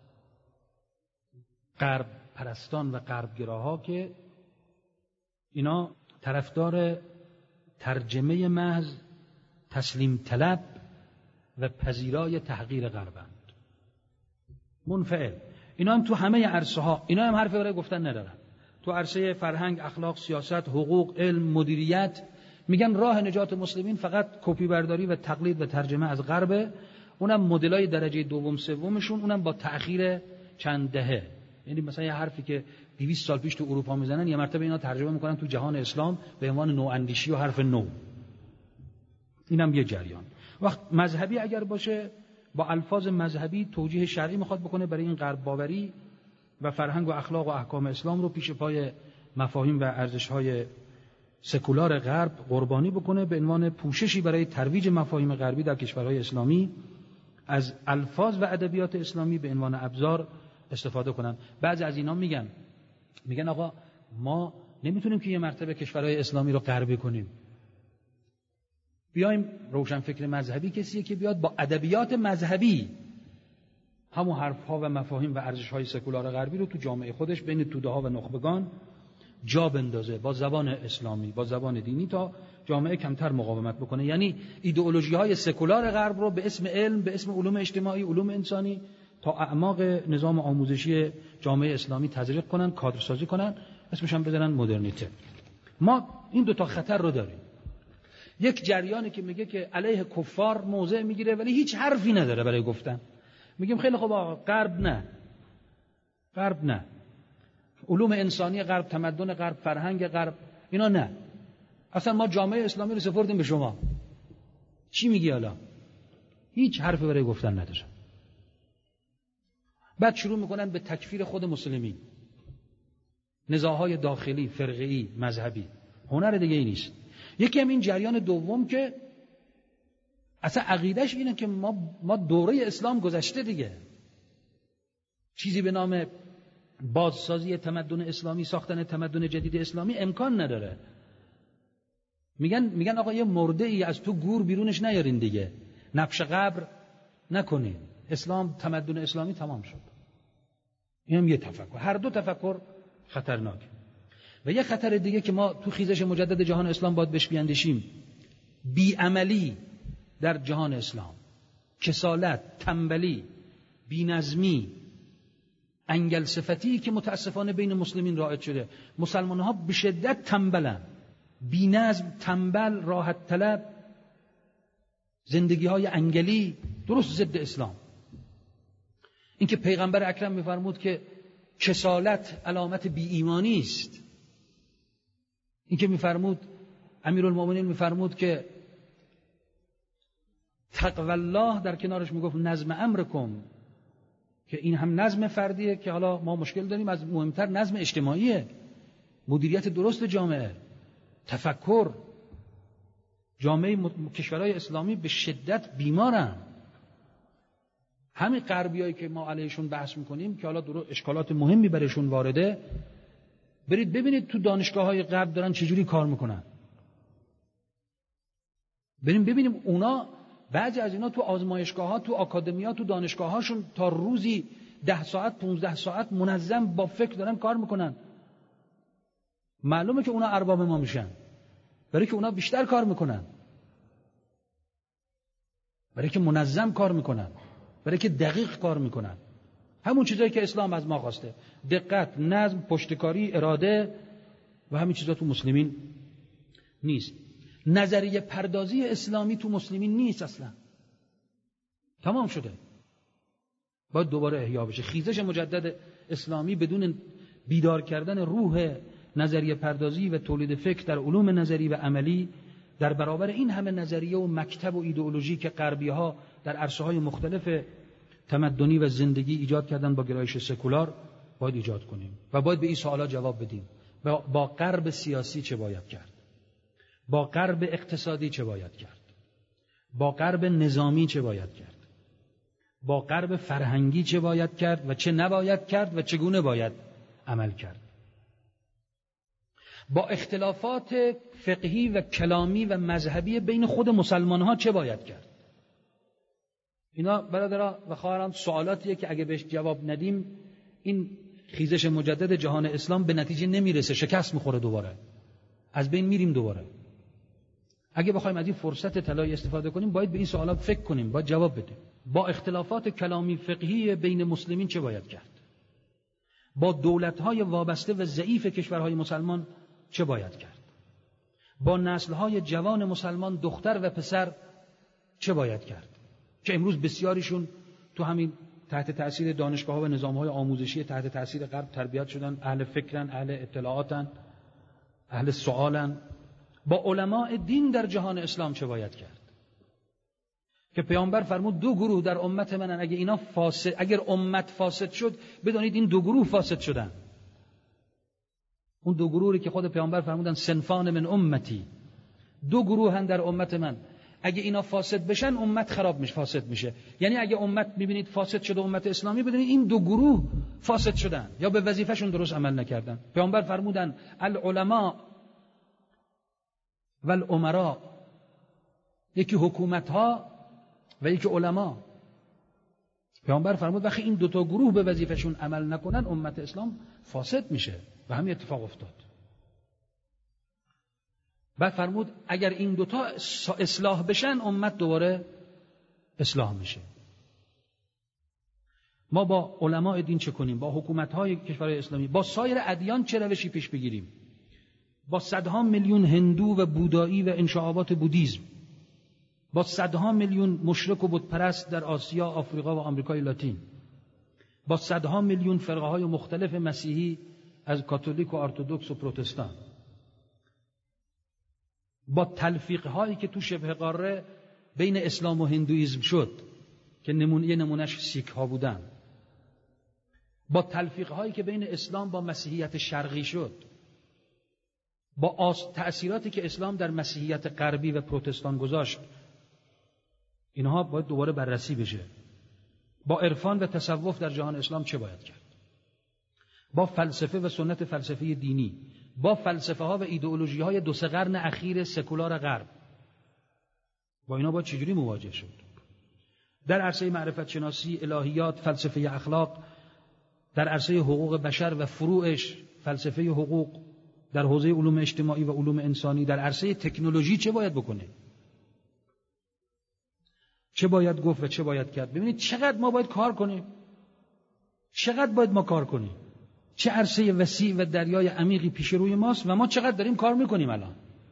غرب پرستان و غربگراها که اینا طرفدار ترجمه محض، تسلیم طلب و پذیرای تحقیر غربند. منفعل اینا هم تو همه عرصه ها، اینا هم حرفی برای گفتن ندارن. تو عرصه فرهنگ، اخلاق، سیاست، حقوق، علم، مدیریت میگن راه نجات مسلمین فقط کپی برداری و تقلید و ترجمه از غربه، اونم مدلای درجه دوم سومشون، اونم با تأخیر چند دهه. یعنی مثلا یه حرفی که 200 سال پیش تو اروپا میزنن یه مرتبه اینا ترجمه میکنن تو جهان اسلام به عنوان نواندیشی و حرف نو. اینم یه جریان. وقت مذهبی اگر باشه با الفاظ مذهبی توجیه شرعی میخواد بکنه برای این غرب باوری و فرهنگ و اخلاق و احکام اسلام رو پیش پای مفاهیم و ارزش‌های سکولار غرب قربانی بکنه به عنوان پوششی برای ترویج مفاهیم غربی در کشورهای اسلامی، از الفاظ و ادبیات اسلامی به عنوان ابزار استفاده کنن. بعضی از اینا میگن آقا ما نمیتونیم که یه مرتبه کشورهای اسلامی رو غربی کنیم، بیایم روشنفکر مذهبی کسیه که بیاد با ادبیات مذهبی همون حرفها و مفاهیم و ارزش‌های سکولار غربی رو تو جامعه خودش بین توده‌ها و نخبگان جا بندازه با زبان اسلامی، با زبان دینی، تا جامعه کمتر مقاومت بکنه. یعنی ایدئولوژی‌های سکولار غرب رو به اسم علم، به اسم علوم اجتماعی، علوم انسانی تا اعماق نظام آموزشی جامعه اسلامی تزریق کنن، کادرسازی کنن، اسمش هم بذارن مدرنیته. ما این دو تا خطر رو داریم. یک جریانی که میگه که علیه کفار موضع میگیره ولی هیچ حرفی نداره برای گفتن. میگیم خیلی خوب آقا غرب نه، علوم انسانی غرب، تمدن غرب، فرهنگ غرب، اینا نه، اصلا ما جامعه اسلامی رو سپردیم به شما. چی میگی حالا؟ هیچ حرفی برای گفتن نداره. بعد شروع میکنن به تکفیر خود مسلمین، نزاعهای داخلی، فرقه‌ای، مذهبی. هنر دیگه ای نیست. یکی هم این جریان دوم که اصلا عقیدش اینه که ما دوره اسلام گذشته دیگه، چیزی به نام بازسازی تمدن اسلامی، ساختن تمدن جدید اسلامی امکان نداره. میگن آقا یه مرده ای از تو گور بیرونش نیارین دیگه، نبش قبر نکنین، اسلام، تمدن اسلامی تمام شد. این هم یه تفکر. هر دو تفکر خطرناک. و یه خطر دیگه که ما تو خیزش مجدد جهان اسلام باید بهش بیاندیشیم، بیعملی در جهان اسلام، کسالت، تنبلی، بی‌نظمی، انگل صفتی که متاسفانه بین مسلمین رایج شده. مسلمان ها به شدت تنبلن، بی‌نظم، تنبل، راحت طلب، زندگی های انگلی، درست ضد اسلام. این که پیغمبر اکرم می‌فرمود که کسالت علامت بی ایمانی است، این که می‌فرمود امیرالمومنین میفرمود که تقوی الله در کنارش میگفت نظم امرکم، که این هم نظم فردیه که حالا ما مشکل داریم، از مهمتر نظم اجتماعیه، مدیریت درست جامعه، تفکر. جامعه کشورهای اسلامی به شدت بیمارن. همین غربیایی که ما علیهشون بحث میکنیم که حالا اشکالات مهمی برشون وارده، برید ببینید تو دانشگاه‌های غرب دارن چجوری کار میکنن. بریم ببینیم اونا، بعضی از اینا تو آزمایشگاه‌ها، تو آکادمی‌ها، تو دانشگاه‌هاشون تا روزی 10 ساعت 15 ساعت منظم با فکر دارن کار میکنن. معلومه که اونا ارباب ما میشن، برای که اونا بیشتر کار میکنن، برای که منظم کار میکنن، برای که دقیق کار میکنن. همون چیزایی که اسلام از ما خواسته، دقت، نظم، پشتکاری، اراده و همین چیزا تو مسلمین نیست. نظریه پردازی اسلامی تو مسلمین نیست اصلا. تمام شده. باید دوباره احیا بشه. خیزش مجدد اسلامی بدون بیدار کردن روح نظریه پردازی و تولید فکر در علوم نظری و عملی در برابر این همه نظریه و مکتب و ایدئولوژی که غربی‌ها در عرصه‌های مختلف تمدنی و زندگی ایجاد کردن با گرایش سکولار، باید ایجاد کنیم و باید به این سوالا جواب بدیم. با غرب سیاسی چه باید کرد؟ با غرب اقتصادی چه باید کرد؟ با غرب نظامی چه باید کرد؟ با غرب فرهنگی چه باید کرد و چه نباید کرد و چگونه باید عمل کرد؟ با اختلافات فقهی و کلامی و مذهبی بین خود مسلمان‌ها چه باید کرد؟ اینا برادرها و خواهران سوالاتیه که اگه بهش جواب ندیم این خیزش مجدد جهان اسلام به نتیجه نمیرسه، شکست میخوره، دوباره از بین میریم. دوباره اگه بخوایم از این فرصت طلایی استفاده کنیم باید به این سوالات فکر کنیم، باید جواب بدیم. با اختلافات کلامی فقهی بین مسلمین چه باید کرد؟ با دولت‌های وابسته و ضعیف کشورهای مسلمان چه باید کرد؟ با نسل‌های جوان مسلمان دختر و پسر چه باید کرد؟ که امروز بسیاریشون تو همین تحت تأثیر دانشگاه‌ها و نظام‌های آموزشی تحت تأثیر غرب تربیت شدن، اهل فکرن، اهل اطلاعاتن، اهل سوالن. با علماء دین در جهان اسلام چه باید کرد؟ که پیامبر فرمود 2 گروه در امت منن، اگه اینا فاسد، اگر امت فاسد شد بدونید این 2 گروه فاسد شدن. اون 2 گروهی که خود پیامبر فرمودن صنفان من امتی، 2 گروه هم در امت من، اگه اینا فاسد بشن امت خراب میشه، فاسد میشه. یعنی اگه امت میبینید فاسد شده، امت اسلامی، بدونید این 2 گروه فاسد شدن یا به وظیفهشون درست عمل نکردن. پیامبر فرمودن العلماء والامراء، یکی حکومت ها و یکی علما. پیامبر فرمود وقتی این 2 تا گروه به وظیفهشون عمل نکنن امت اسلام فاسد میشه و همین اتفاق افتاد. بعد فرمود اگر این 2 تا اصلاح بشن امت دوباره اصلاح میشه. ما با علماء دین چه کنیم؟ با حکومت‌های کشورهای اسلامی، با سایر ادیان چه روشی پیش بگیریم؟ با صدها میلیون هندو و بودایی و انشعابات بودیسم، با صدها میلیون مشرک و بتپرست در آسیا، آفریقا و آمریکای لاتین، با صدها میلیون فرقه‌های مختلف مسیحی از کاتولیک و ارتدوکس و پروتستان، با تلفیق‌هایی که تو شبه قاره بین اسلام و هندویسم شد که یه نمونهش سیک‌ها بودن، با تلفیق‌هایی که بین اسلام با مسیحیت شرقی شد، با تأثیراتی که اسلام در مسیحیت غربی و پروتستان گذاشت، اینها باید دوباره بررسی بشه. با عرفان و تصوف در جهان اسلام چه باید کرد؟ با فلسفه و سنت فلسفی دینی، با فلسفه ها و ایدئولوژی های 2-3 قرن اخیر سکولار غرب، با اینا باید چجوری مواجه شد؟ در عرصه معرفت شناسی، الهیات، فلسفه اخلاق، در عرصه حقوق بشر و فروعش، فلسفه حقوق، در حوزه علوم اجتماعی و علوم انسانی، در عرصه تکنولوژی چه باید بکنه؟ چه باید گفت و چه باید کرد؟ ببینید چقدر ما باید کار کنیم، چقدر باید ما کار کنیم، چه عرصه وسیع و دریای عمیقی پیش روی ماست و ما چقدر داریم کار میکنیم الان.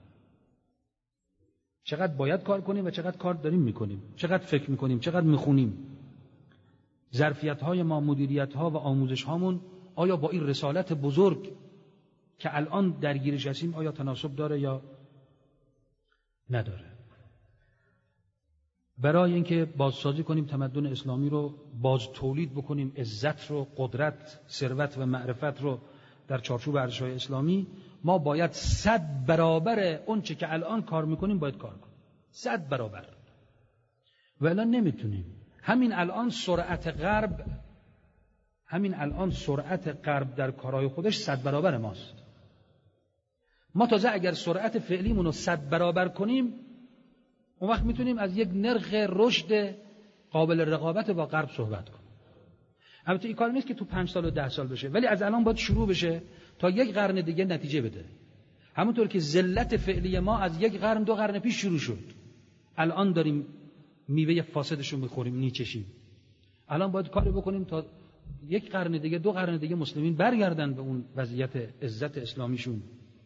چقدر باید کار کنیم و چقدر کار داریم میکنیم، چقدر فکر میکنیم، چقدر میخونیم. ظرفیت‌های ما، مدیریت‌ها و آموزش‌هامون آیا با این رسالت بزرگ که الان درگیرش هستیم آیا تناسب داره یا نداره. برای اینکه بازسازی کنیم تمدن اسلامی رو، باز تولید بکنیم عزت رو، قدرت، ثروت و معرفت رو در چارچوب ارزش‌های اسلامی، ما باید 100 برابر اون چه که الان کار میکنیم باید کار کنیم. 100 برابر. و الان نمیتونیم. همین الان سرعت غرب در کارهای خودش 100 برابر ماست. ما تازه اگر سرعت فعلیمون رو 100 برابر کنیم، اون وقت میتونیم از یک نرخ رشد قابل رقابت با غرب صحبت کنیم. البته این کار نیست که تو 5 سال و 10 سال بشه، ولی از الان باید شروع بشه تا یک قرن دیگه نتیجه بده. همونطور که ذلت فعلی ما از یک قرن 2 قرن پیش شروع شد، الان داریم میوه فاسدش رو میخوریم، میچشیم. الان باید کاری بکنیم تا یک قرن دیگه 2 قرن دیگه مسلمین برگردن به اون وضعیت عزت اسلامیشون.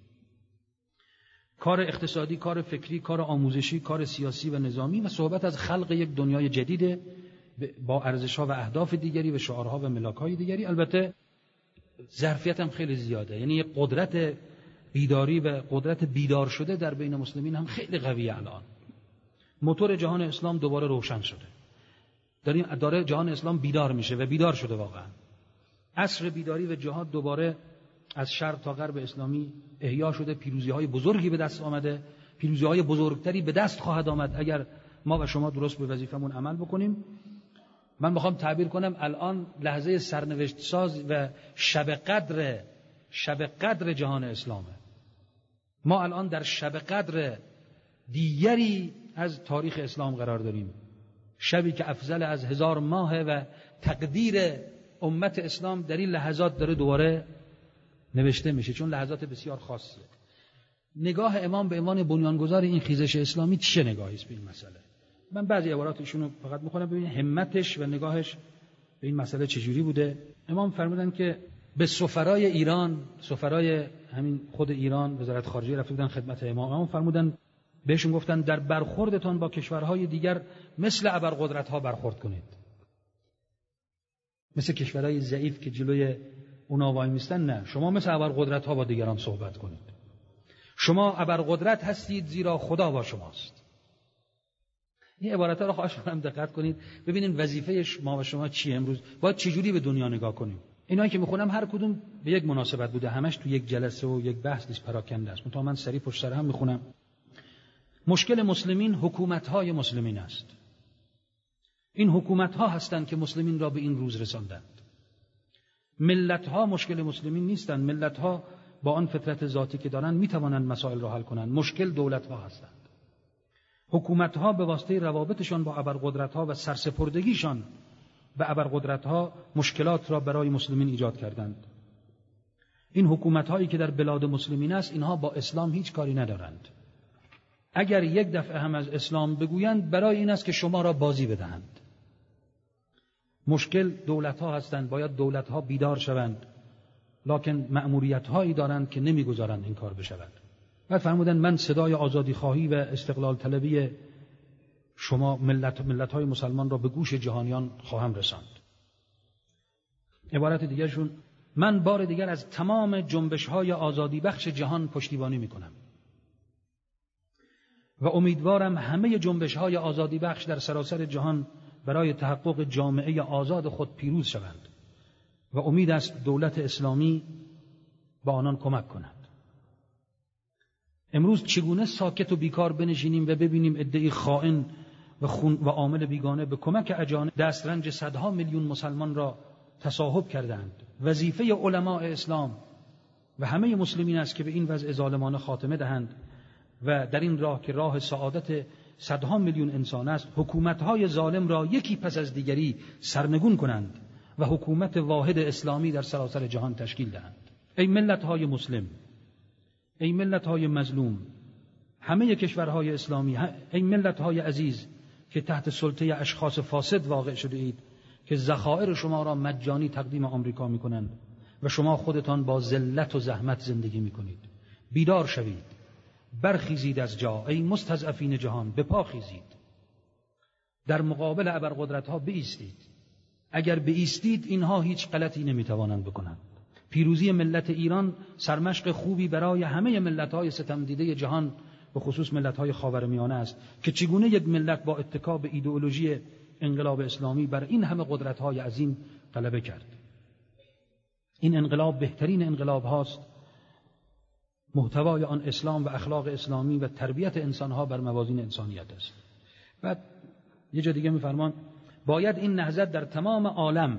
کار اقتصادی، کار فکری، کار آموزشی، کار سیاسی و نظامی و صحبت از خلق یک دنیای جدید با ارزش‌ها و اهداف دیگری و شعارها و ملاک‌های دیگری. البته ظرفیت هم خیلی زیاده، یعنی قدرت بیداری و قدرت بیدار شده در بین مسلمین هم خیلی قویه. الان موتور جهان اسلام دوباره روشن شده، داره جهان اسلام بیدار میشه و بیدار شده واقعا. عصر بیداری و جهاد دوباره از شرق تا غرب اسلامی احیا شده، پیروزی‌های بزرگی به دست آمده، پیروزی‌های بزرگتری به دست خواهد آمد اگر ما و شما درست به وظیفمون عمل بکنیم. من میخوام تعبیر کنم الان لحظه سرنوشت ساز و شب قدر جهان اسلامه. ما الان در شب قدر دیگری از تاریخ اسلام قرار داریم، شبی که افضل از 1000 ماهه و تقدیر امت اسلام در این لحظات داره دوباره نوشته میشه، چون لحظات بسیار خاصه. نگاه امام به عنوان بنیانگذار این خیزش اسلامی چه نگاهی است به این مسئله؟ من بعضی عباراتشون رو فقط میخونم ببینید همتش و نگاهش به این مسئله چجوری بوده. امام فرمودن که به سفرای ایران، سفرای همین خود ایران، وزارت خارجه رفته بودن خدمت امام. امام فرمودن، بهشون گفتن در برخوردتان با کشورهای دیگر مثل ابرقدرت‌ها برخورد کنید. مثل کشورهای ضعیف که جلوی اونا وای میستن، نه، شما مثل ابرقدرت‌ها با دیگران صحبت کنید. شما ابرقدرت هستید زیرا خدا با شماست. این عبارت‌ها رو خواهش می‌کنم دقت کنید، ببینید وظیفه ما و شما چیه امروز، باید چجوری به دنیا نگاه کنیم. اینایی که می‌خونم هر کدوم به یک مناسبت بوده، همش تو یک جلسه و یک بحث نیست، پراکنده است. من سری پشت سر هم می‌خونم. مشکل مسلمین حکومت‌های مسلمین است. این حکومت‌ها هستند که مسلمین را به این روز رساندند. ملت‌ها مشکل مسلمین نیستند. ملت‌ها با آن فطرت ذاتی که دارند می‌توانند مسائل را حل کنند. مشکل دولت‌ها هستند. حکومت‌ها به واسطه روابطشان با ابرقدرت‌ها و سرسپردگیشان به ابرقدرت‌ها مشکلات را برای مسلمین ایجاد کردند. این حکومت‌هایی که در بلاد مسلمین است، اینها با اسلام هیچ کاری ندارند. اگر یک دفعه هم از اسلام بگویند، برای این است که شما را بازی بدهند. مشکل دولت‌ها هستند، باید دولت‌ها بیدار شوند، لکن مأموریت‌هایی دارند که نمی‌گذارند این کار بشود. بعد فرمودند من صدای آزادی خواهی و استقلال طلبی شما ملت‌های مسلمان را به گوش جهانیان خواهم رساند. عبارت دیگرشون، من بار دیگر از تمام جنبش‌های آزادی بخش جهان پشتیبانی می‌کنم و امیدوارم همه جنبش‌های آزادی بخش در سراسر جهان برای تحقق جامعه آزاد خود پیروز شوند و امید است دولت اسلامی با آنان کمک کند. امروز چگونه ساکت و بیکار بنشینیم و ببینیم عده‌ای خائن و خون و عامل بیگانه به کمک اجانب دسترنج صدها میلیون مسلمان را تصاحب کردند؟ وظیفه علماء اسلام و همه مسلمین است که به این وضع ظالمانه خاتمه دهند و در این راه که راه سعادت صدها میلیون انسان است، حکومت‌های ظالم را یکی پس از دیگری سرنگون کنند و حکومت واحد اسلامی در سراسر جهان تشکیل دهند. ای ملت‌های مسلم، ای ملت‌های مظلوم، همه کشورهای اسلامی، ای ملت‌های عزیز که تحت سلطه اشخاص فاسد واقع شده اید که ذخایر شما را مجانی تقدیم آمریکا می‌کنند و شما خودتان با ذلت و زحمت زندگی می‌کنید. بیدار شوید، برخیزید از جا، ای مستضعفین جهان، به پا خیزید، در مقابل ابرقدرت‌ها بایستید. اگر بایستید اینها هیچ غلطی نمی‌توانند بکنند. پیروزی ملت ایران سرمشق خوبی برای همه ملت‌های ستمدیده جهان به خصوص ملت‌های خاورمیانه است که چگونه یک ملت با اتکا به ایدئولوژی انقلاب اسلامی بر این همه قدرت‌های عظیم غلبه کرد. این انقلاب بهترین انقلاب هاست. محتوای آن اسلام و اخلاق اسلامی و تربیت انسانها بر موازین انسانیت است. بعد یه جا دیگه می‌فرمان باید این نهضت در تمام عالم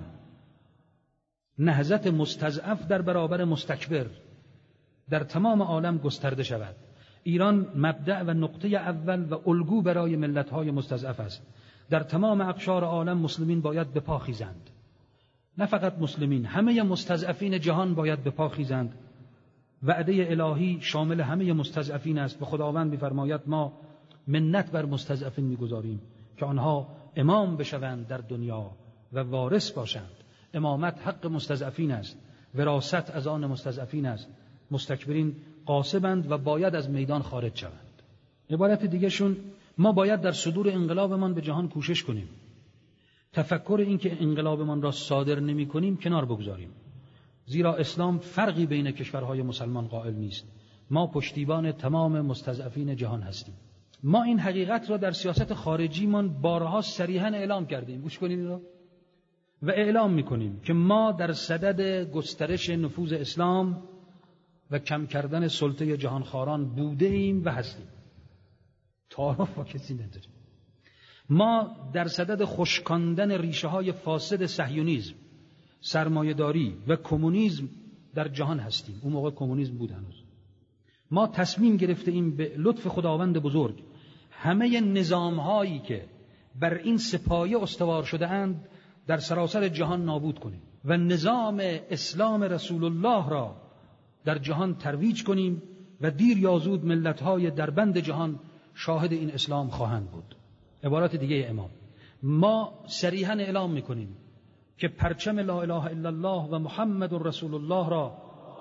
نهضت مستضعف در برابر مستکبر در تمام عالم گسترده شود. ایران مبدأ و نقطه اول و الگو برای ملت‌های مستضعف است. در تمام اقشار عالم مسلمین باید به پا خیزند. نه فقط مسلمین، همه مستضعفین جهان باید به پا خیزند. وعده الهی شامل همه مستضعفین است. به خداوند می‌فرماید ما منت بر مستضعفین می‌گذاریم که آنها امام بشوند در دنیا و وارث باشند. امامت حق مستضعفین است، وراثت از آن مستضعفین است. مستکبرین غاصبند و باید از میدان خارج شوند. عبارت دیگه شون ما باید در صدور انقلابمان به جهان کوشش کنیم. تفکر این که انقلابمان را صادر نمی کنیم کنار بگذاریم. زیرا اسلام فرقی بین کشورهای مسلمان قائل نیست. ما پشتیبان تمام مستضعفین جهان هستیم. ما این حقیقت را در سیاست خارجیمان بارها صریحاً اعلام کردیم. گوش کنید را و اعلام می‌کنیم که ما در صدد گسترش نفوذ اسلام و کم کردن سلطه جهانخواران بوده ایم و هستیم. تعارف با کسی نداریم. ما در صدد خشکاندن ریشه‌های فاسد صهیونیسم، سرمایه‌داری و کمونیسم در جهان هستیم. اون موقع کمونیسم بود هنوز. ما تصمیم گرفته ایم به لطف خداوند بزرگ همه نظام‌هایی که بر این سپایه استوار شده اند در سراسر جهان نابود کنیم و نظام اسلام رسول الله را در جهان ترویج کنیم و دیر یا زود ملت‌های دربند جهان شاهد این اسلام خواهند بود. عبارت دیگه امام، ما صریحاً اعلام می‌کنیم که پرچم لا اله الا الله و محمد رسول الله را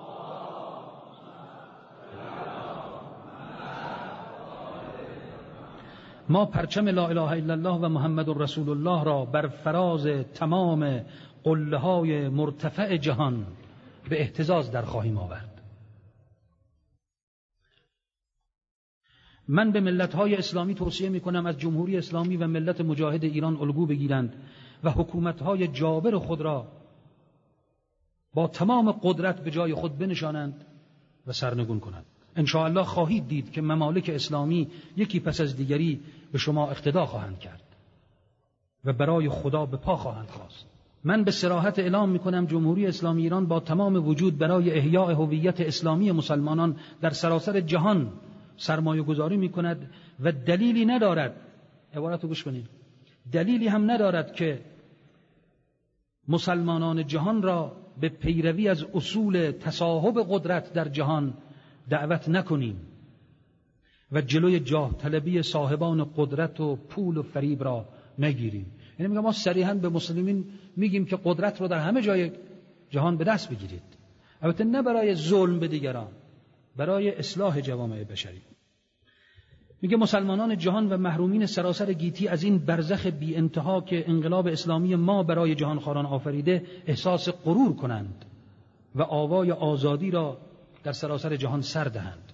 و محمد رسول الله را بر فراز تمام قله‌های مرتفع جهان به اهتزاز در خواهیم آورد. من به ملت‌های اسلامی توصیه می‌کنم از جمهوری اسلامی و ملت مجاهد ایران الگو بگیرند و حکومت‌های جابر خود را با تمام قدرت به جای خود بنشانند و سرنگون کنند. ان شاء الله خواهید دید که ممالک اسلامی یکی پس از دیگری به شما اقتدا خواهند کرد و برای خدا به پا خواهند خواست. من به صراحت اعلام می‌کنم جمهوری اسلامی ایران با تمام وجود برای احیاء هویت اسلامی مسلمانان در سراسر جهان سرمایه گذاری می‌کند و دلیلی ندارد، عبارت رو گوش کنید، دلیلی هم ندارد که مسلمانان جهان را به پیروی از اصول تصاحب قدرت در جهان دعوت نکنیم و جلوی جاه طلبی صاحبان قدرت و پول و فریب را نگیریم. یعنی میگم ما صریحاً به مسلمین میگیم که قدرت رو در همه جای جهان به دست بگیرید، البته نه برای ظلم به دیگران، برای اصلاح جوامع بشری. میگه مسلمانان جهان و محرومین سراسر گیتی از این برزخ بی انتها که انقلاب اسلامی ما برای جهانخواران آفریده احساس غرور کنند و آوای آزادی را در سراسر جهان سر دهند.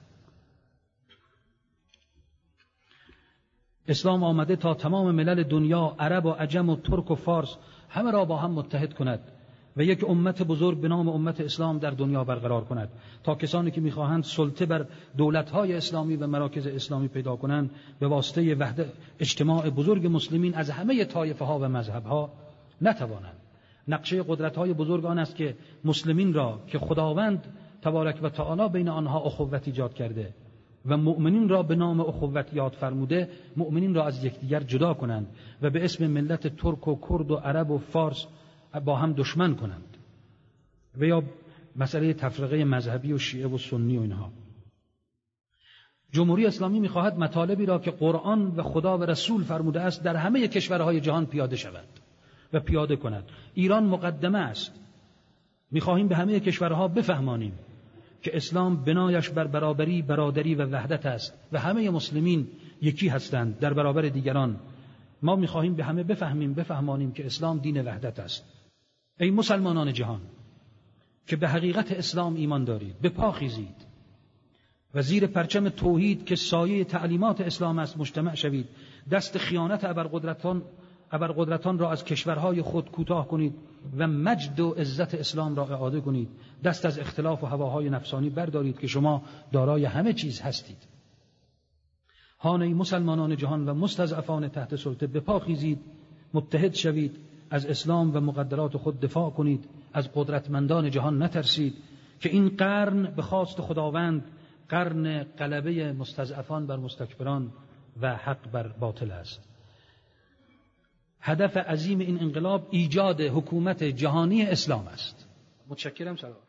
اسلام آمده تا تمام ملل دنیا، عرب و عجم و ترک و فارس، همه را با هم متحد کند و یک امت بزرگ به نام امت اسلام در دنیا برقرار کند تا کسانی که می‌خواهند سلطه بر دولت‌های اسلامی و مراکز اسلامی پیدا کنند به واسطه وحدت اجتماع بزرگ مسلمین از همه طایفه‌ها و مذهب‌ها نتوانند. نقشه قدرت‌های بزرگ آن است که مسلمین را که خداوند تبارک و تعالی بین آنها اخوت ایجاد کرده و مؤمنین را به نام اخوت یاد فرموده، مؤمنین را از یکدیگر جدا کنند و به اسم ملت ترک و کرد و عرب و فارس با هم دشمن کنند و یا مسئله تفرقه مذهبی و شیعه و سنی و اینها. جمهوری اسلامی می‌خواهد مطالبی را که قرآن و خدا و رسول فرموده است در همه کشورهای جهان پیاده شود و پیاده کند. ایران مقدمه است. می‌خواهیم به همه کشورها بفهمانیم که اسلام بنایش بر برابری، برادری و وحدت است و همه مسلمین یکی هستند در برابر دیگران. ما می‌خواهیم به همه بفهمانیم که اسلام دین وحدت است. ای مسلمانان جهان که به حقیقت اسلام ایمان دارید، به پا خیزید و زیر پرچم توحید که سایه تعلیمات اسلام است مجتمع شوید. دست خیانت ابرقدرتان را از کشورهای خود کوتاه کنید و مجد و عزت اسلام را اعاده کنید. دست از اختلاف و هواهای نفسانی بردارید که شما دارای همه چیز هستید. هان ای مسلمانان جهان و مستضعفان تحت سلطه، به پا خیزید، متحد شوید، از اسلام و مقدرات خود دفاع کنید، از قدرتمندان جهان نترسید که این قرن به خواست خداوند قرن غلبه مستضعفان بر مستکبران و حق بر باطل است. هدف عظیم این انقلاب ایجاد حکومت جهانی اسلام است. متشکرم. سلام.